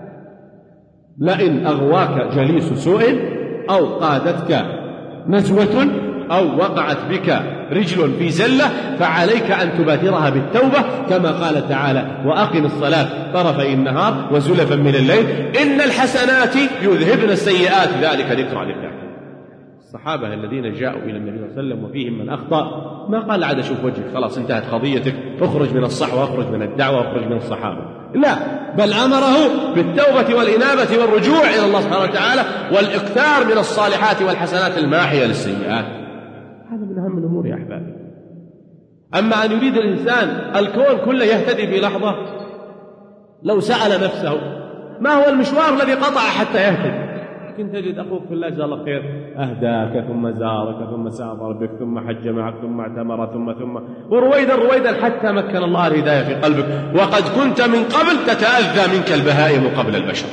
لئن أغواك جليس سوء أو قادتك نزوة أو وقعت بك رجل في زلة فعليك أن تبادرها بالتوبة، كما قال تعالى: وأقم الصلاة طرفي النهار وزلفا من الليل إن الحسنات يذهبن السيئات ذلك ذكرى للذاكرين. الصحابة الذين جاءوا إلى النبي صلى الله عليه وسلم وفيهم من أخطأ ما قال: عاد أشوف وجهك، خلاص انتهت قضيتك، اخرج من الصحوة، اخرج من الدعوة، اخرج من الصحابة. لا، بل أمره بالتوبة والإنابة والرجوع إلى الله سبحانه وتعالى والإكثار من الصالحات والحسنات الماحية للسيئات. هذا من أهم الأمور يا أحبابي. أما أن يريد الإنسان الكون كله يهتدي في لحظة، لو سأل نفسه ما هو المشوار الذي قطع حتى يهتدي، لكن تجد أخوك في الله جزاه الله خير أهداك ثم زارك ثم سافر بك ثم حج معك ثم اعتمر ثم ثم ورويدا رويدا حتى مكن الله الهداية في قلبك، وقد كنت من قبل تتأذى منك البهائم قبل البشر.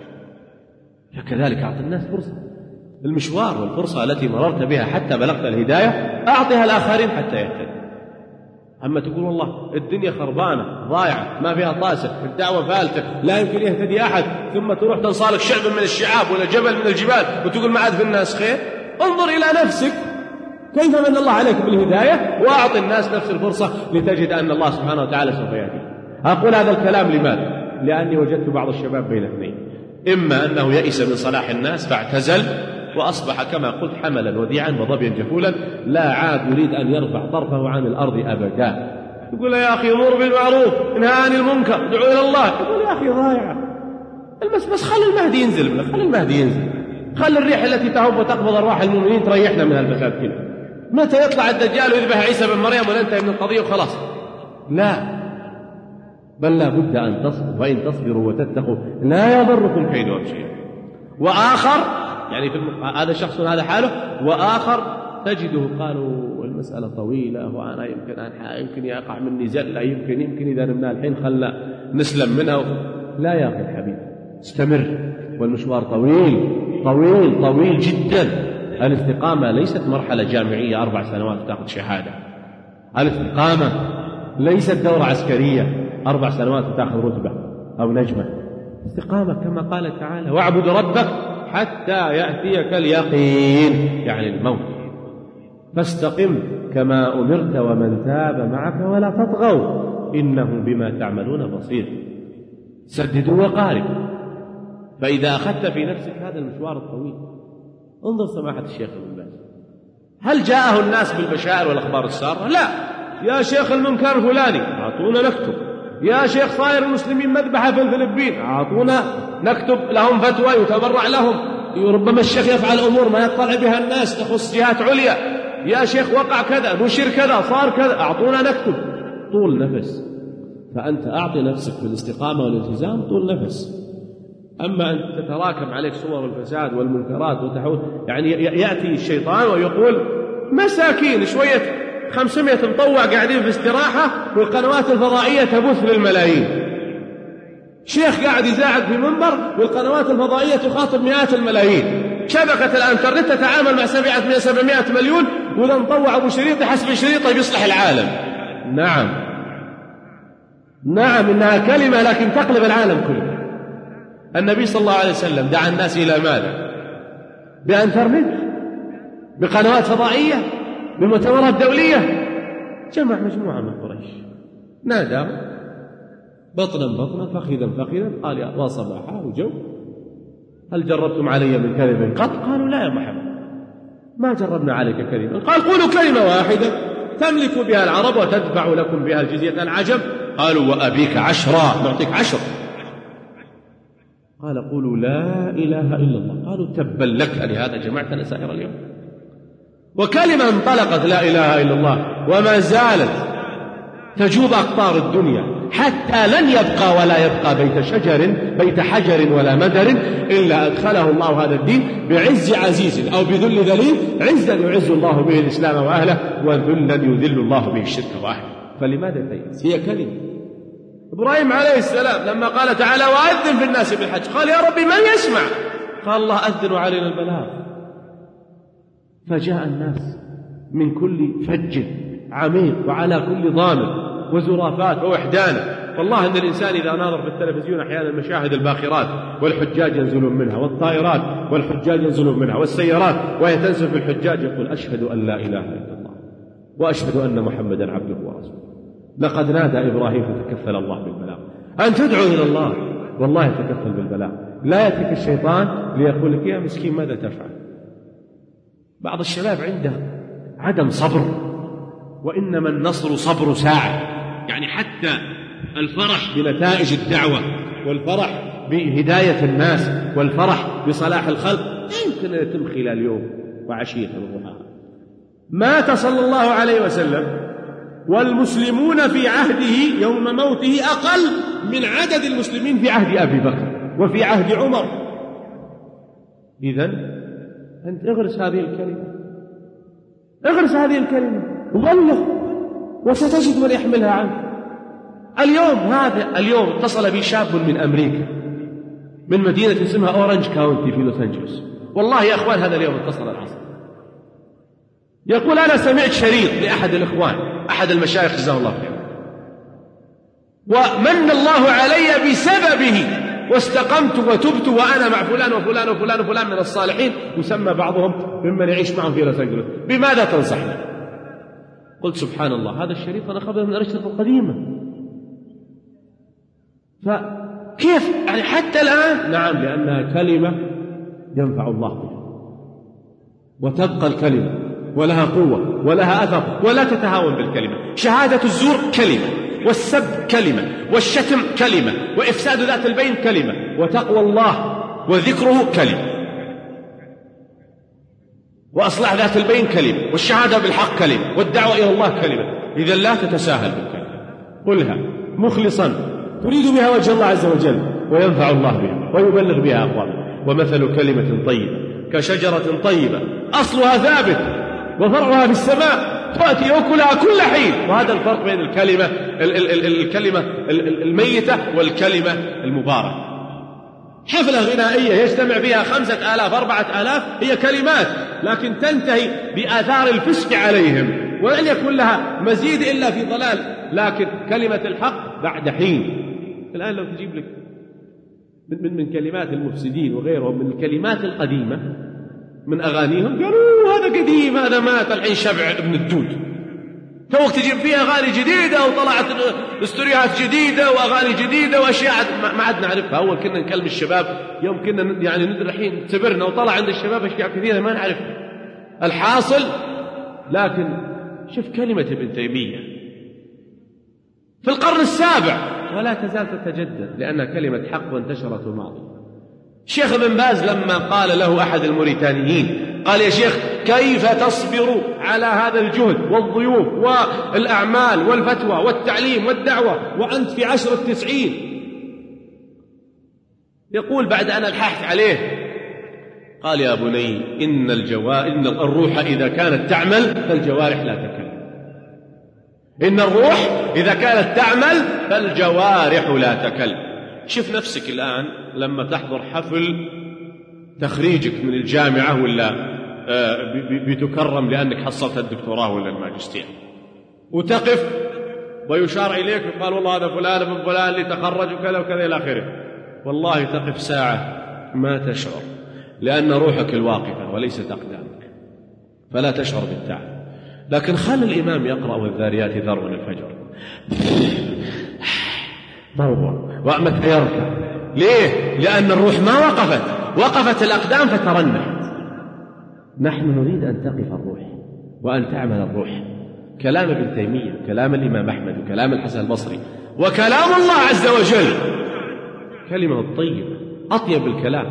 فكذلك أعطي الناس فرصة. المشوار والفرصة التي مررت بها حتى بلغت الهداية أعطيها الآخرين حتى يهتدي. أما تقول والله الدنيا خربانة ضايعة ما فيها طاسة، الدعوة فالتة، لا يمكن يهتدي أحد، ثم تروح تنصالك شعب من الشعاب ولا جبل من الجبال وتقول ما عاد في الناس خير. انظر إلى نفسك كيف من الله عليك بالهداية، وأعطي الناس نفس الفرصة لتجد أن الله سبحانه وتعالى سوف يهدي. أقول هذا الكلام لماذا؟ لأني وجدت بعض الشباب بين اثنين: إما أنه يئس من صلاح الناس فاعتزل وأصبح كما قلت حملا وديعا وظبيا جفولا، لا عاد يريد أن يرفع طرفه عن الأرض أبدا. يقول يا أخي مر بالمعروف انهى عن المنكر ادعو إلى الله، يقول يا أخي ضايعة بس بس خلي المهدي ينزل منك، خلي المهدي ينزل، خلي الريح التي تهب وتقبض أرواح المؤمنين تريحنا من الفساد كله. متى يطلع الدجال ويذبح عيسى بن مريم وننتهي من القضية وخلاص؟ لا، بل لا بد أن تصبروا، وإن تصبروا وتتقوا لا يضركم كيدهم شيئا. وآخر يعني في الم... هذا شخص هذا حاله، وآخر تجده قالوا المسألة طويلة وأنا يمكن أنحى، يمكن يقع مني زلة، يمكن يمكن إذا نمنا الحين خلنا نسلم منها. لا يا أخي الحبيب، استمر، والمشوار طويل طويل طويل جدا. الاستقامة ليست مرحلة جامعية أربع سنوات تأخذ شهادة، الاستقامة ليست دورة عسكرية أربع سنوات تأخذ رتبة أو نجمة. استقامة كما قال تعالى: واعبد ربك حتى يأتيك اليقين، يعني الموت. فاستقم كما أمرت ومن تاب معك ولا تطغوا إنه بما تعملون بصير. سددوا وقاربوا. فإذا أخذت في نفسك هذا المشوار الطويل، انظر سماحة الشيخ ابن باز، هل جاءه الناس بالبشائر والأخبار السارة؟ لا. يا شيخ المنكر الفلاني أعطونا نكتب، يا شيخ صاير المسلمين مذبحة في الفلبين أعطونا نكتب لهم فتوى يتبرع لهم، ربما الشيخ يفعل أمور ما يطلع بها الناس تخص جهات عليا، يا شيخ وقع كذا، نشر كذا، صار كذا، أعطونا نكتب. طول نفس، فأنت أعطي نفسك بالاستقامة والالتزام طول نفس. أما أن تتراكم عليك صور الفساد والمنكرات وتحول، يعني يأتي الشيطان ويقول مساكين شوية خمسمائة مطوع قاعدين في استراحة والقنوات الفضائية تبث للملايين، شيخ قاعد يزاعد في منبر والقنوات الفضائية تخاطب مئات الملايين، شبكة الانترنت تتعامل مع سبعمائة مليون، وإذا نطوع أبو شريط حسب شريطه بيصلح العالم. نعم نعم إنها كلمة لكن تقلب العالم كله. النبي صلى الله عليه وسلم دعا الناس إلى ماذا؟ بانترنت، بقنوات فضائية، بمؤتمرات دولية. جمع مجموعة من قريش، نادى بطنا بطنا فخذا فخذا، قال يا الله صباحا وجو، هل جربتم علي من كلمة قط؟ قالوا لا يا محمد ما جربنا عليك كلمة. قال قولوا كلمة واحدة تملك بها العرب وتدفع لكم بها الجزية العجم. قالوا وأبيك عشرة، نعطيك عشر. قال قولوا لا إله إلا الله. قالوا تبا لك لهذا جمعتنا سائر اليوم. وكلمة انطلقت لا إله إلا الله وما زالت تجوب أقطار الدنيا، حتى لن يبقى ولا يبقى بيت شجر بيت حجر ولا مدر إلا أدخله الله هذا الدين بعز عزيز أو بذل ذليل، عزا يعز الله به الإسلام وأهله، وذلا يذل الله به الشرك وأهله. فلماذا تيأس؟ هي كلمة. إبراهيم عليه السلام لما قال تعالى وأذن في الناس بالحج، قال يا ربي من يسمع؟ قال الله أذن علينا البلاغ. فجاء الناس من كل فج عميق وعلى كل ضامن وزرافات ووحدانة. والله أن الإنسان إذا ناظر في التلفزيون أحيانا المشاهد الباخرات والحجاج ينزلون منها، والطائرات والحجاج ينزلون منها، والسيارات وهي تنزل في الحجاج، يقول أشهد أن لا إله إلا الله وأشهد أن محمدا عبده ورسوله. لقد نادى إبراهيم فتكفل الله بالبلاغ. أن تدعو إلى الله والله يتكفل بالبلاغ، لا يترك الشيطان ليقول لك يا مسكين ماذا تفعل. بعض الشباب عنده عدم صبر، وإنما النصر صبر ساعة. يعني حتى الفرح بنتائج الدعوة والفرح بهداية الناس والفرح بصلاح الخلق يمكن أن يتم خلال يوم وعشية وضحاها. مات صلى الله عليه وسلم والمسلمون في عهده يوم موته أقل من عدد المسلمين في عهد أبي بكر وفي عهد عمر. إذن أنت اغرس هذه الكلمة، اغرس هذه الكلمة وبلغ، وستجد من يحملها عنك. اليوم هذا اليوم اتصل بي شاب من أمريكا من مدينة اسمها أورنج كاونتي في لوس أنجلوس. والله يا أخوان هذا اليوم اتصل العصر، يقول أنا سمعت شريط لأحد الإخوان أحد المشايخ جزاه الله خير، ومن الله علي بسببه واستقمت وتبت وأنا مع فلان وفلان وفلان وفلان من الصالحين، يسمى بعضهم ممن يعيش معهم في لوس أنجلوس، بماذا تنصحني؟ قلت سبحان الله هذا الشريط أنا أخذه من الأشرطة القديمة، فكيف يعني حتى الآن؟ نعم لأنها كلمة ينفع الله بها، وتبقى الكلمة ولها قوة ولها أثر، ولا تتهاون بالكلمة. شهادة الزور كلمة، والسب كلمة، والشتم كلمة، وإفساد ذات البين كلمة، وتقوى الله وذكره كلمة، وأصلاح ذات البين كلمة، والشهادة بالحق كلمة، والدعوة إلى الله كلمة. إذا لا تتساهل بالكلمة، قلها مخلصا تريد بها وجه الله عز وجل وينفع الله بها ويبلغ بها أقوامه. ومثل كلمة طيبة كشجرة طيبة أصلها ثابت وفرعها في السماء تأتي أكلها كل حين. وهذا الفرق بين الكلمة الكلمة الميتة والكلمة المباركة. حفلة غنائية يجتمع فيها خمسة آلاف أربعة آلاف هي كلمات، لكن تنتهي بآثار الفسق عليهم، ولن يكون لها مزيد إلا في ضلال. لكن كلمة الحق بعد حين. الآن لو تجيب لك من, من, من كلمات المفسدين وغيرهم من الكلمات القديمة من أغانيهم، قالوا هذا قديم هذا مات الحين شبع ابن الدود. توك تجيب فيها أغاني جديدة وطلعت استوريات جديدة وأغاني جديدة وأشياء ما عاد نعرفها. أول كنا نكلم الشباب يوم كنا يعني الحين سبرنا وطلع عند الشباب أشياء كثيرة ما نعرفها. الحاصل لكن شوف كلمة ابن تيمية في القرن السابع ولا تزال تتجدد لأنها كلمة حق وانتشرت الماضي. الشيخ ابن باز لما قال له أحد الموريتانيين قال يا شيخ كيف تصبر على هذا الجهد والضيوف والأعمال والفتوى والتعليم والدعوة وأنت في عشر التسعين؟ يقول بعد أن ألححت عليه قال يا بني إن, الجوا... إن الروح إذا كانت تعمل فالجوارح لا تكلم. إن الروح إذا كانت تعمل فالجوارح لا تكلم. شوف نفسك الآن لما تحضر حفل تخريجك من الجامعة ولا بتكرم لأنك حصلت الدكتوراه ولا الماجستير، وتقف ويشار إليك وقال والله هذا فلان ابن فلان اللي تخرج وكذا وكذا إلى آخره. والله تقف ساعة ما تشعر، لأن روحك الواقفة وليست أقدامك، فلا تشعر بالتعب. لكن خل الإمام يقرأ والذاريات ذروا الفجر ضوضاء وأمت يركع. ليه؟ لأن الروح ما وقفت، وقفت الأقدام فترنحت. نحن نريد أن تقف الروح وأن تعمل الروح. كلام ابن تيمية، كلام الإمام أحمد، وكلام الحسن البصري، وكلام الله عز وجل كلمة الطيبة أطيب الكلام.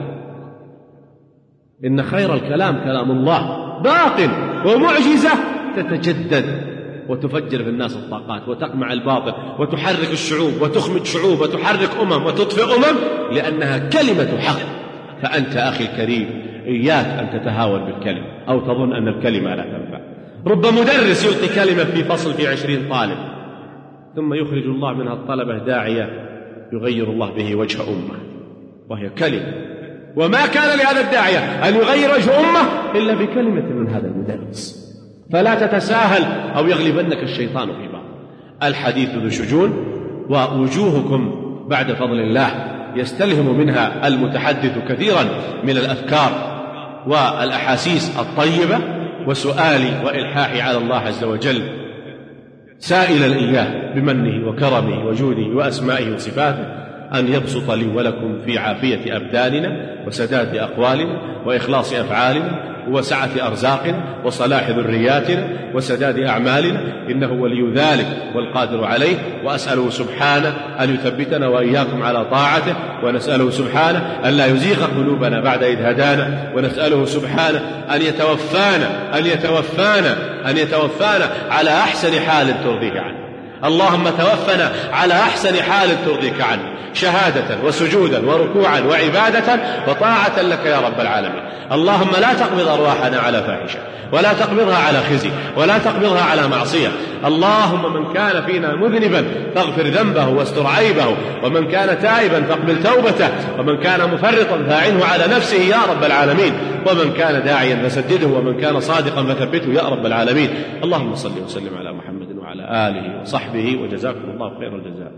إن خير الكلام كلام الله باق ومعجزة تتجدد وتفجر في الناس الطاقات وتقمع الباطل وتحرك الشعوب وتخمد شعوب وتحرك أمم وتطفئ أمم، لأنها كلمة حق. فأنت أخي الكريم إياك أن تتهاون بالكلمة أو تظن أن الكلمة لا تنفع. رب مدرس يلقي كلمة في فصل في عشرين طالب ثم يخرج الله منها الطلبة داعية يغير الله به وجه أمة، وهي كلمة. وما كان لهذا الداعية أن يغير وجه أمة إلا بكلمة من هذا المدرس. فلا تتساهل أو يغلبنك الشيطان في بعض. الحديث ذو شجون، ووجوهكم بعد فضل الله يستلهم منها المتحدث كثيرا من الأفكار والأحاسيس الطيبة، وسؤالي وإلحاحي على الله عز وجل سائلا إياه بمنه وكرمه وجوده وأسمائه وصفاته أن يبسط لي ولكم في عافية أبداننا وسداد أقوالنا وإخلاص أفعالنا وسعة أرزاقنا وصلاح ذرياتنا وسداد أعمالنا، إنه ولي ذلك والقادر عليه. وأسأله سبحانه أن يثبتنا وإياكم على طاعته، ونسأله سبحانه أن لا يزيغ قلوبنا بعد إذ هدانا، ونسأله سبحانه أن يتوفانا أن يتوفانا أن يتوفانا على أحسن حال ترضيه عنه. اللهم توفنا على أحسن حال ترضيك عنه، شهادة وسجودا وركوعا وعبادة وطاعة لك يا رب العالمين. اللهم لا تقبض أرواحنا على فاحشة، ولا تقبضها على خزي، ولا تقبضها على معصية. اللهم من كان فينا مذنبا فاغفر ذنبه واستر عيبه، ومن كان تائبا فاقبل توبته، ومن كان مفرطا فاعنه على نفسه يا رب العالمين، ومن كان داعيا فسدده، ومن كان صادقا فثبته يا رب العالمين. اللهم صل وسلم على محمد وعلى آله وصحبه، وجزاكم الله خير الجزاء.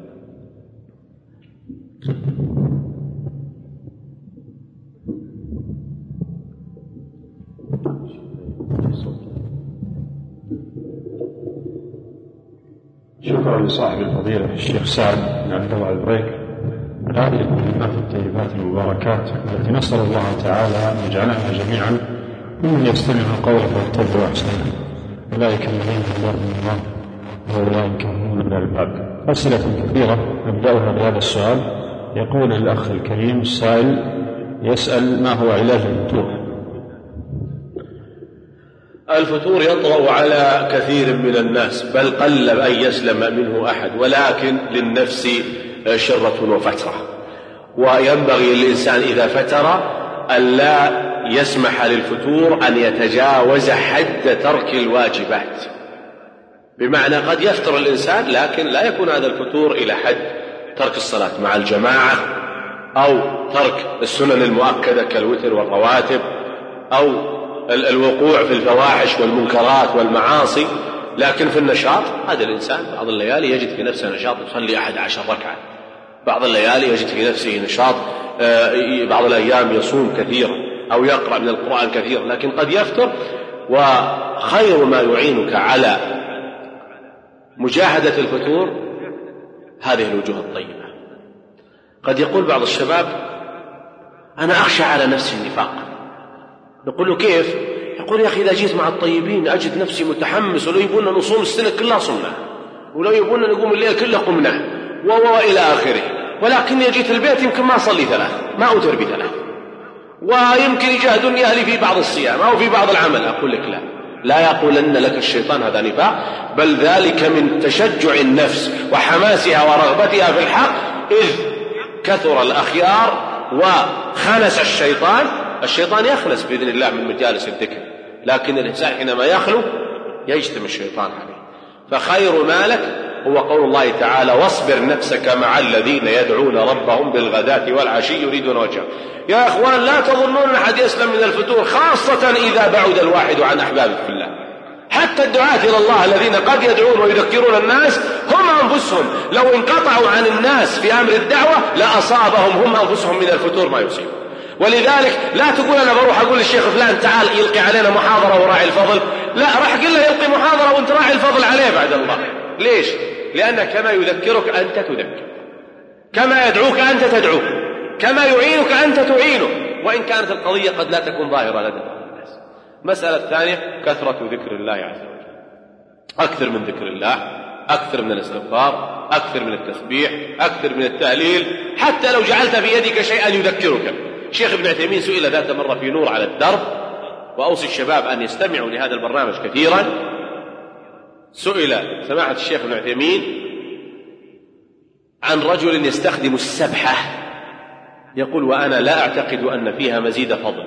شكرا لصاحب الفضيلة الشيخ سعد بن عبد الله البريك على هذه الكلمات الطيبات المباركات التي نسأل الله تعالى أن يجعلنا جميعا ممن يستمع القول فيتبع أحسنه، أولئك الذين هداهم الله وأولئك هم أولو الألباب. أسئلة كثيرة نبدأها بهذا السؤال. يقول الأخ الكريم السائل يسأل ما هو علاج الفتور؟ الفتور يطرأ على كثير من الناس، بل قل أن يسلم منه أحد، ولكن للنفس شرة وفترة، وينبغي للإنسان إذا فتر أن لا يسمح للفتور أن يتجاوز حد ترك الواجبات. بمعنى قد يفتر الإنسان لكن لا يكون هذا الفتور إلى حد ترك الصلاة مع الجماعة، أو ترك السنن المؤكدة كالوتر والرواتب، أو الوقوع في الفواحش والمنكرات والمعاصي. لكن في النشاط هذا الإنسان بعض الليالي يجد في نفسه نشاط يصلي أحد عشر ركعة، بعض الليالي يجد في نفسه نشاط، بعض الأيام يصوم كثيرا أو يقرأ من القرآن كثيرا، لكن قد يفتر. وخير ما يعينك على مجاهدة الفتور هذه الوجوه الطيبة. قد يقول بعض الشباب أنا أخشى على نفسي النفاق. نقول له كيف؟ يقول يا أخي إذا جيت مع الطيبين أجد نفسي متحمس، ولو يبوننا نصوم السنة كلها صمنا، ولو يبوننا نقوم الليل كله قمناه، وإلى آخره، ولكني جيت البيت يمكن ما أصلي ثلاث، ما أوتر بثلاث، ويمكن يجاهد أهلي في بعض الصيام أو في بعض العمل. أقول لك لا، لا يقولن لك الشيطان هذا نفاق، بل ذلك من تشجع النفس وحماسها ورغبتها في الحق، إذ كثر الأخيار وخنس الشيطان. الشيطان يخنس بإذن الله من مجالس الذكر، لكن الإنسان حينما يخلو يجتمع الشيطان عليه. فخير مالك هو قول الله تعالى: واصبر نفسك مع الذين يدعون ربهم بالغداة والعشي يريدون وجهه. يا أخوان، لا تظنون أحد يسلم من الفتور، خاصة إذا بعد الواحد عن أحبابه في الله. حتى الدعاة إلى الله الذين قد يدعون ويذكرون الناس هم أنفسهم لو انقطعوا عن الناس في أمر الدعوة لأصابهم هم أنفسهم من الفتور ما يصيب. ولذلك لا تقول أنا بروح أقول للشيخ فلان تعال يلقي علينا محاضرة وراعي الفضل، لا، راح قل له يلقي محاضرة وانت راعي الفضل عليه بعد الله. ليش؟ لأن كما يذكرك أنت تذكر، كما يدعوك أنت تدعوك، كما يعينك أنت تعينه، وإن كانت القضية قد لا تكون ظاهرة لدى الناس. مسألة ثانية: كثرة ذكر الله عز وجل. أكثر من ذكر الله، أكثر من الاستغفار، أكثر من التسبيح، أكثر من التهليل، حتى لو جعلت في يدك شيئا يذكرك. شيخ ابن عثيمين سئل ذات مرة في نور على الدرب، وأوصي الشباب أن يستمعوا لهذا البرنامج كثيرا. سئل سماحة الشيخ ابن عثيمين عن رجل يستخدم السبحة، يقول: وأنا لا أعتقد أن فيها مزيد فضل،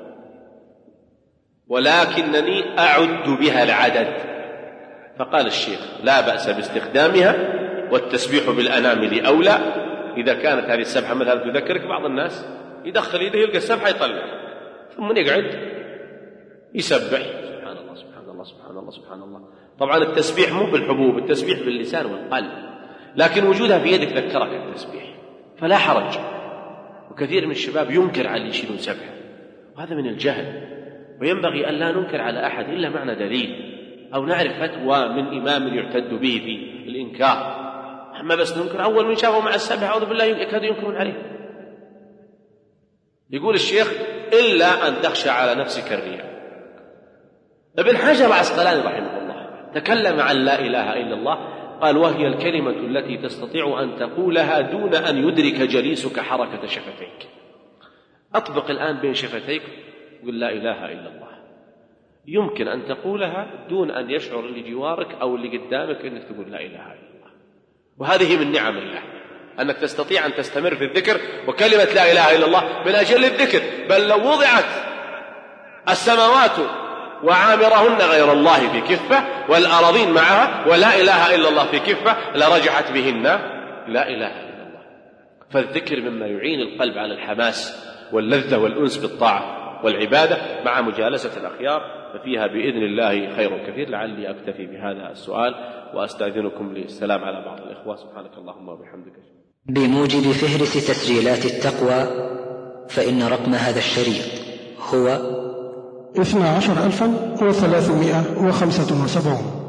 ولكنني أعد بها العدد. فقال الشيخ: لا بأس باستخدامها، والتسبيح بالأنامل أولى. إذا كانت هذه السبحة مثلا تذكرك، بعض الناس يدخل يده يلقى السبحة يطلع، ثم يقعد يسبح سبحان الله سبحان الله سبحان الله سبحان الله. طبعا التسبيح مو بالحبوب، التسبيح باللسان والقلب، لكن وجودها في يدك ذكرك التسبيح، فلا حرج. وكثير من الشباب ينكر على اللي يشيلون سبحة، وهذا من الجهل. وينبغي أن لا ننكر على أحد إلا معنى دليل، أو نعرف فتوى من إمام يعتد به في الإنكار. أما بس ننكر، أول من شافوا مع السبحة أعوذ بالله يكادوا ينكرون عليه. يقول الشيخ: إلا أن تخشى على نفسك الرياء. ابن حجر العسقلاني رحمه الله تكلم عن لا إله إلا الله، قال: وهي الكلمة التي تستطيع أن تقولها دون أن يدرك جليسك حركة شفتيك. أطبق الآن بين شفتيك قل لا إله إلا الله. يمكن أن تقولها دون أن يشعر اللي جوارك أو اللي قدامك أنك تقول لا إله إلا الله. وهذه من نعم الله، أنك تستطيع أن تستمر في الذكر. وكلمة لا إله إلا الله من أجل الذكر، بل لو وضعت السماوات وعامرهن غير الله في كفة، والأراضين معها، ولا إله إلا الله في كفة، لرجحت بهن لا إله إلا الله. فالذكر مما يعين القلب على الحماس واللذة والأنس بالطاعة والعبادة مع مجالسة الأخيار، ففيها بإذن الله خير كثير. لعلي أكتفي بهذا السؤال وأستأذنكم للسلام على بعض الإخوة. سبحانك اللهم وبحمدك. بموجب فهرس تسجيلات التقوى، فإن رقم هذا الشريط هو اثنا عشر ألفا وثلاثمائة وخمسة وسبعون.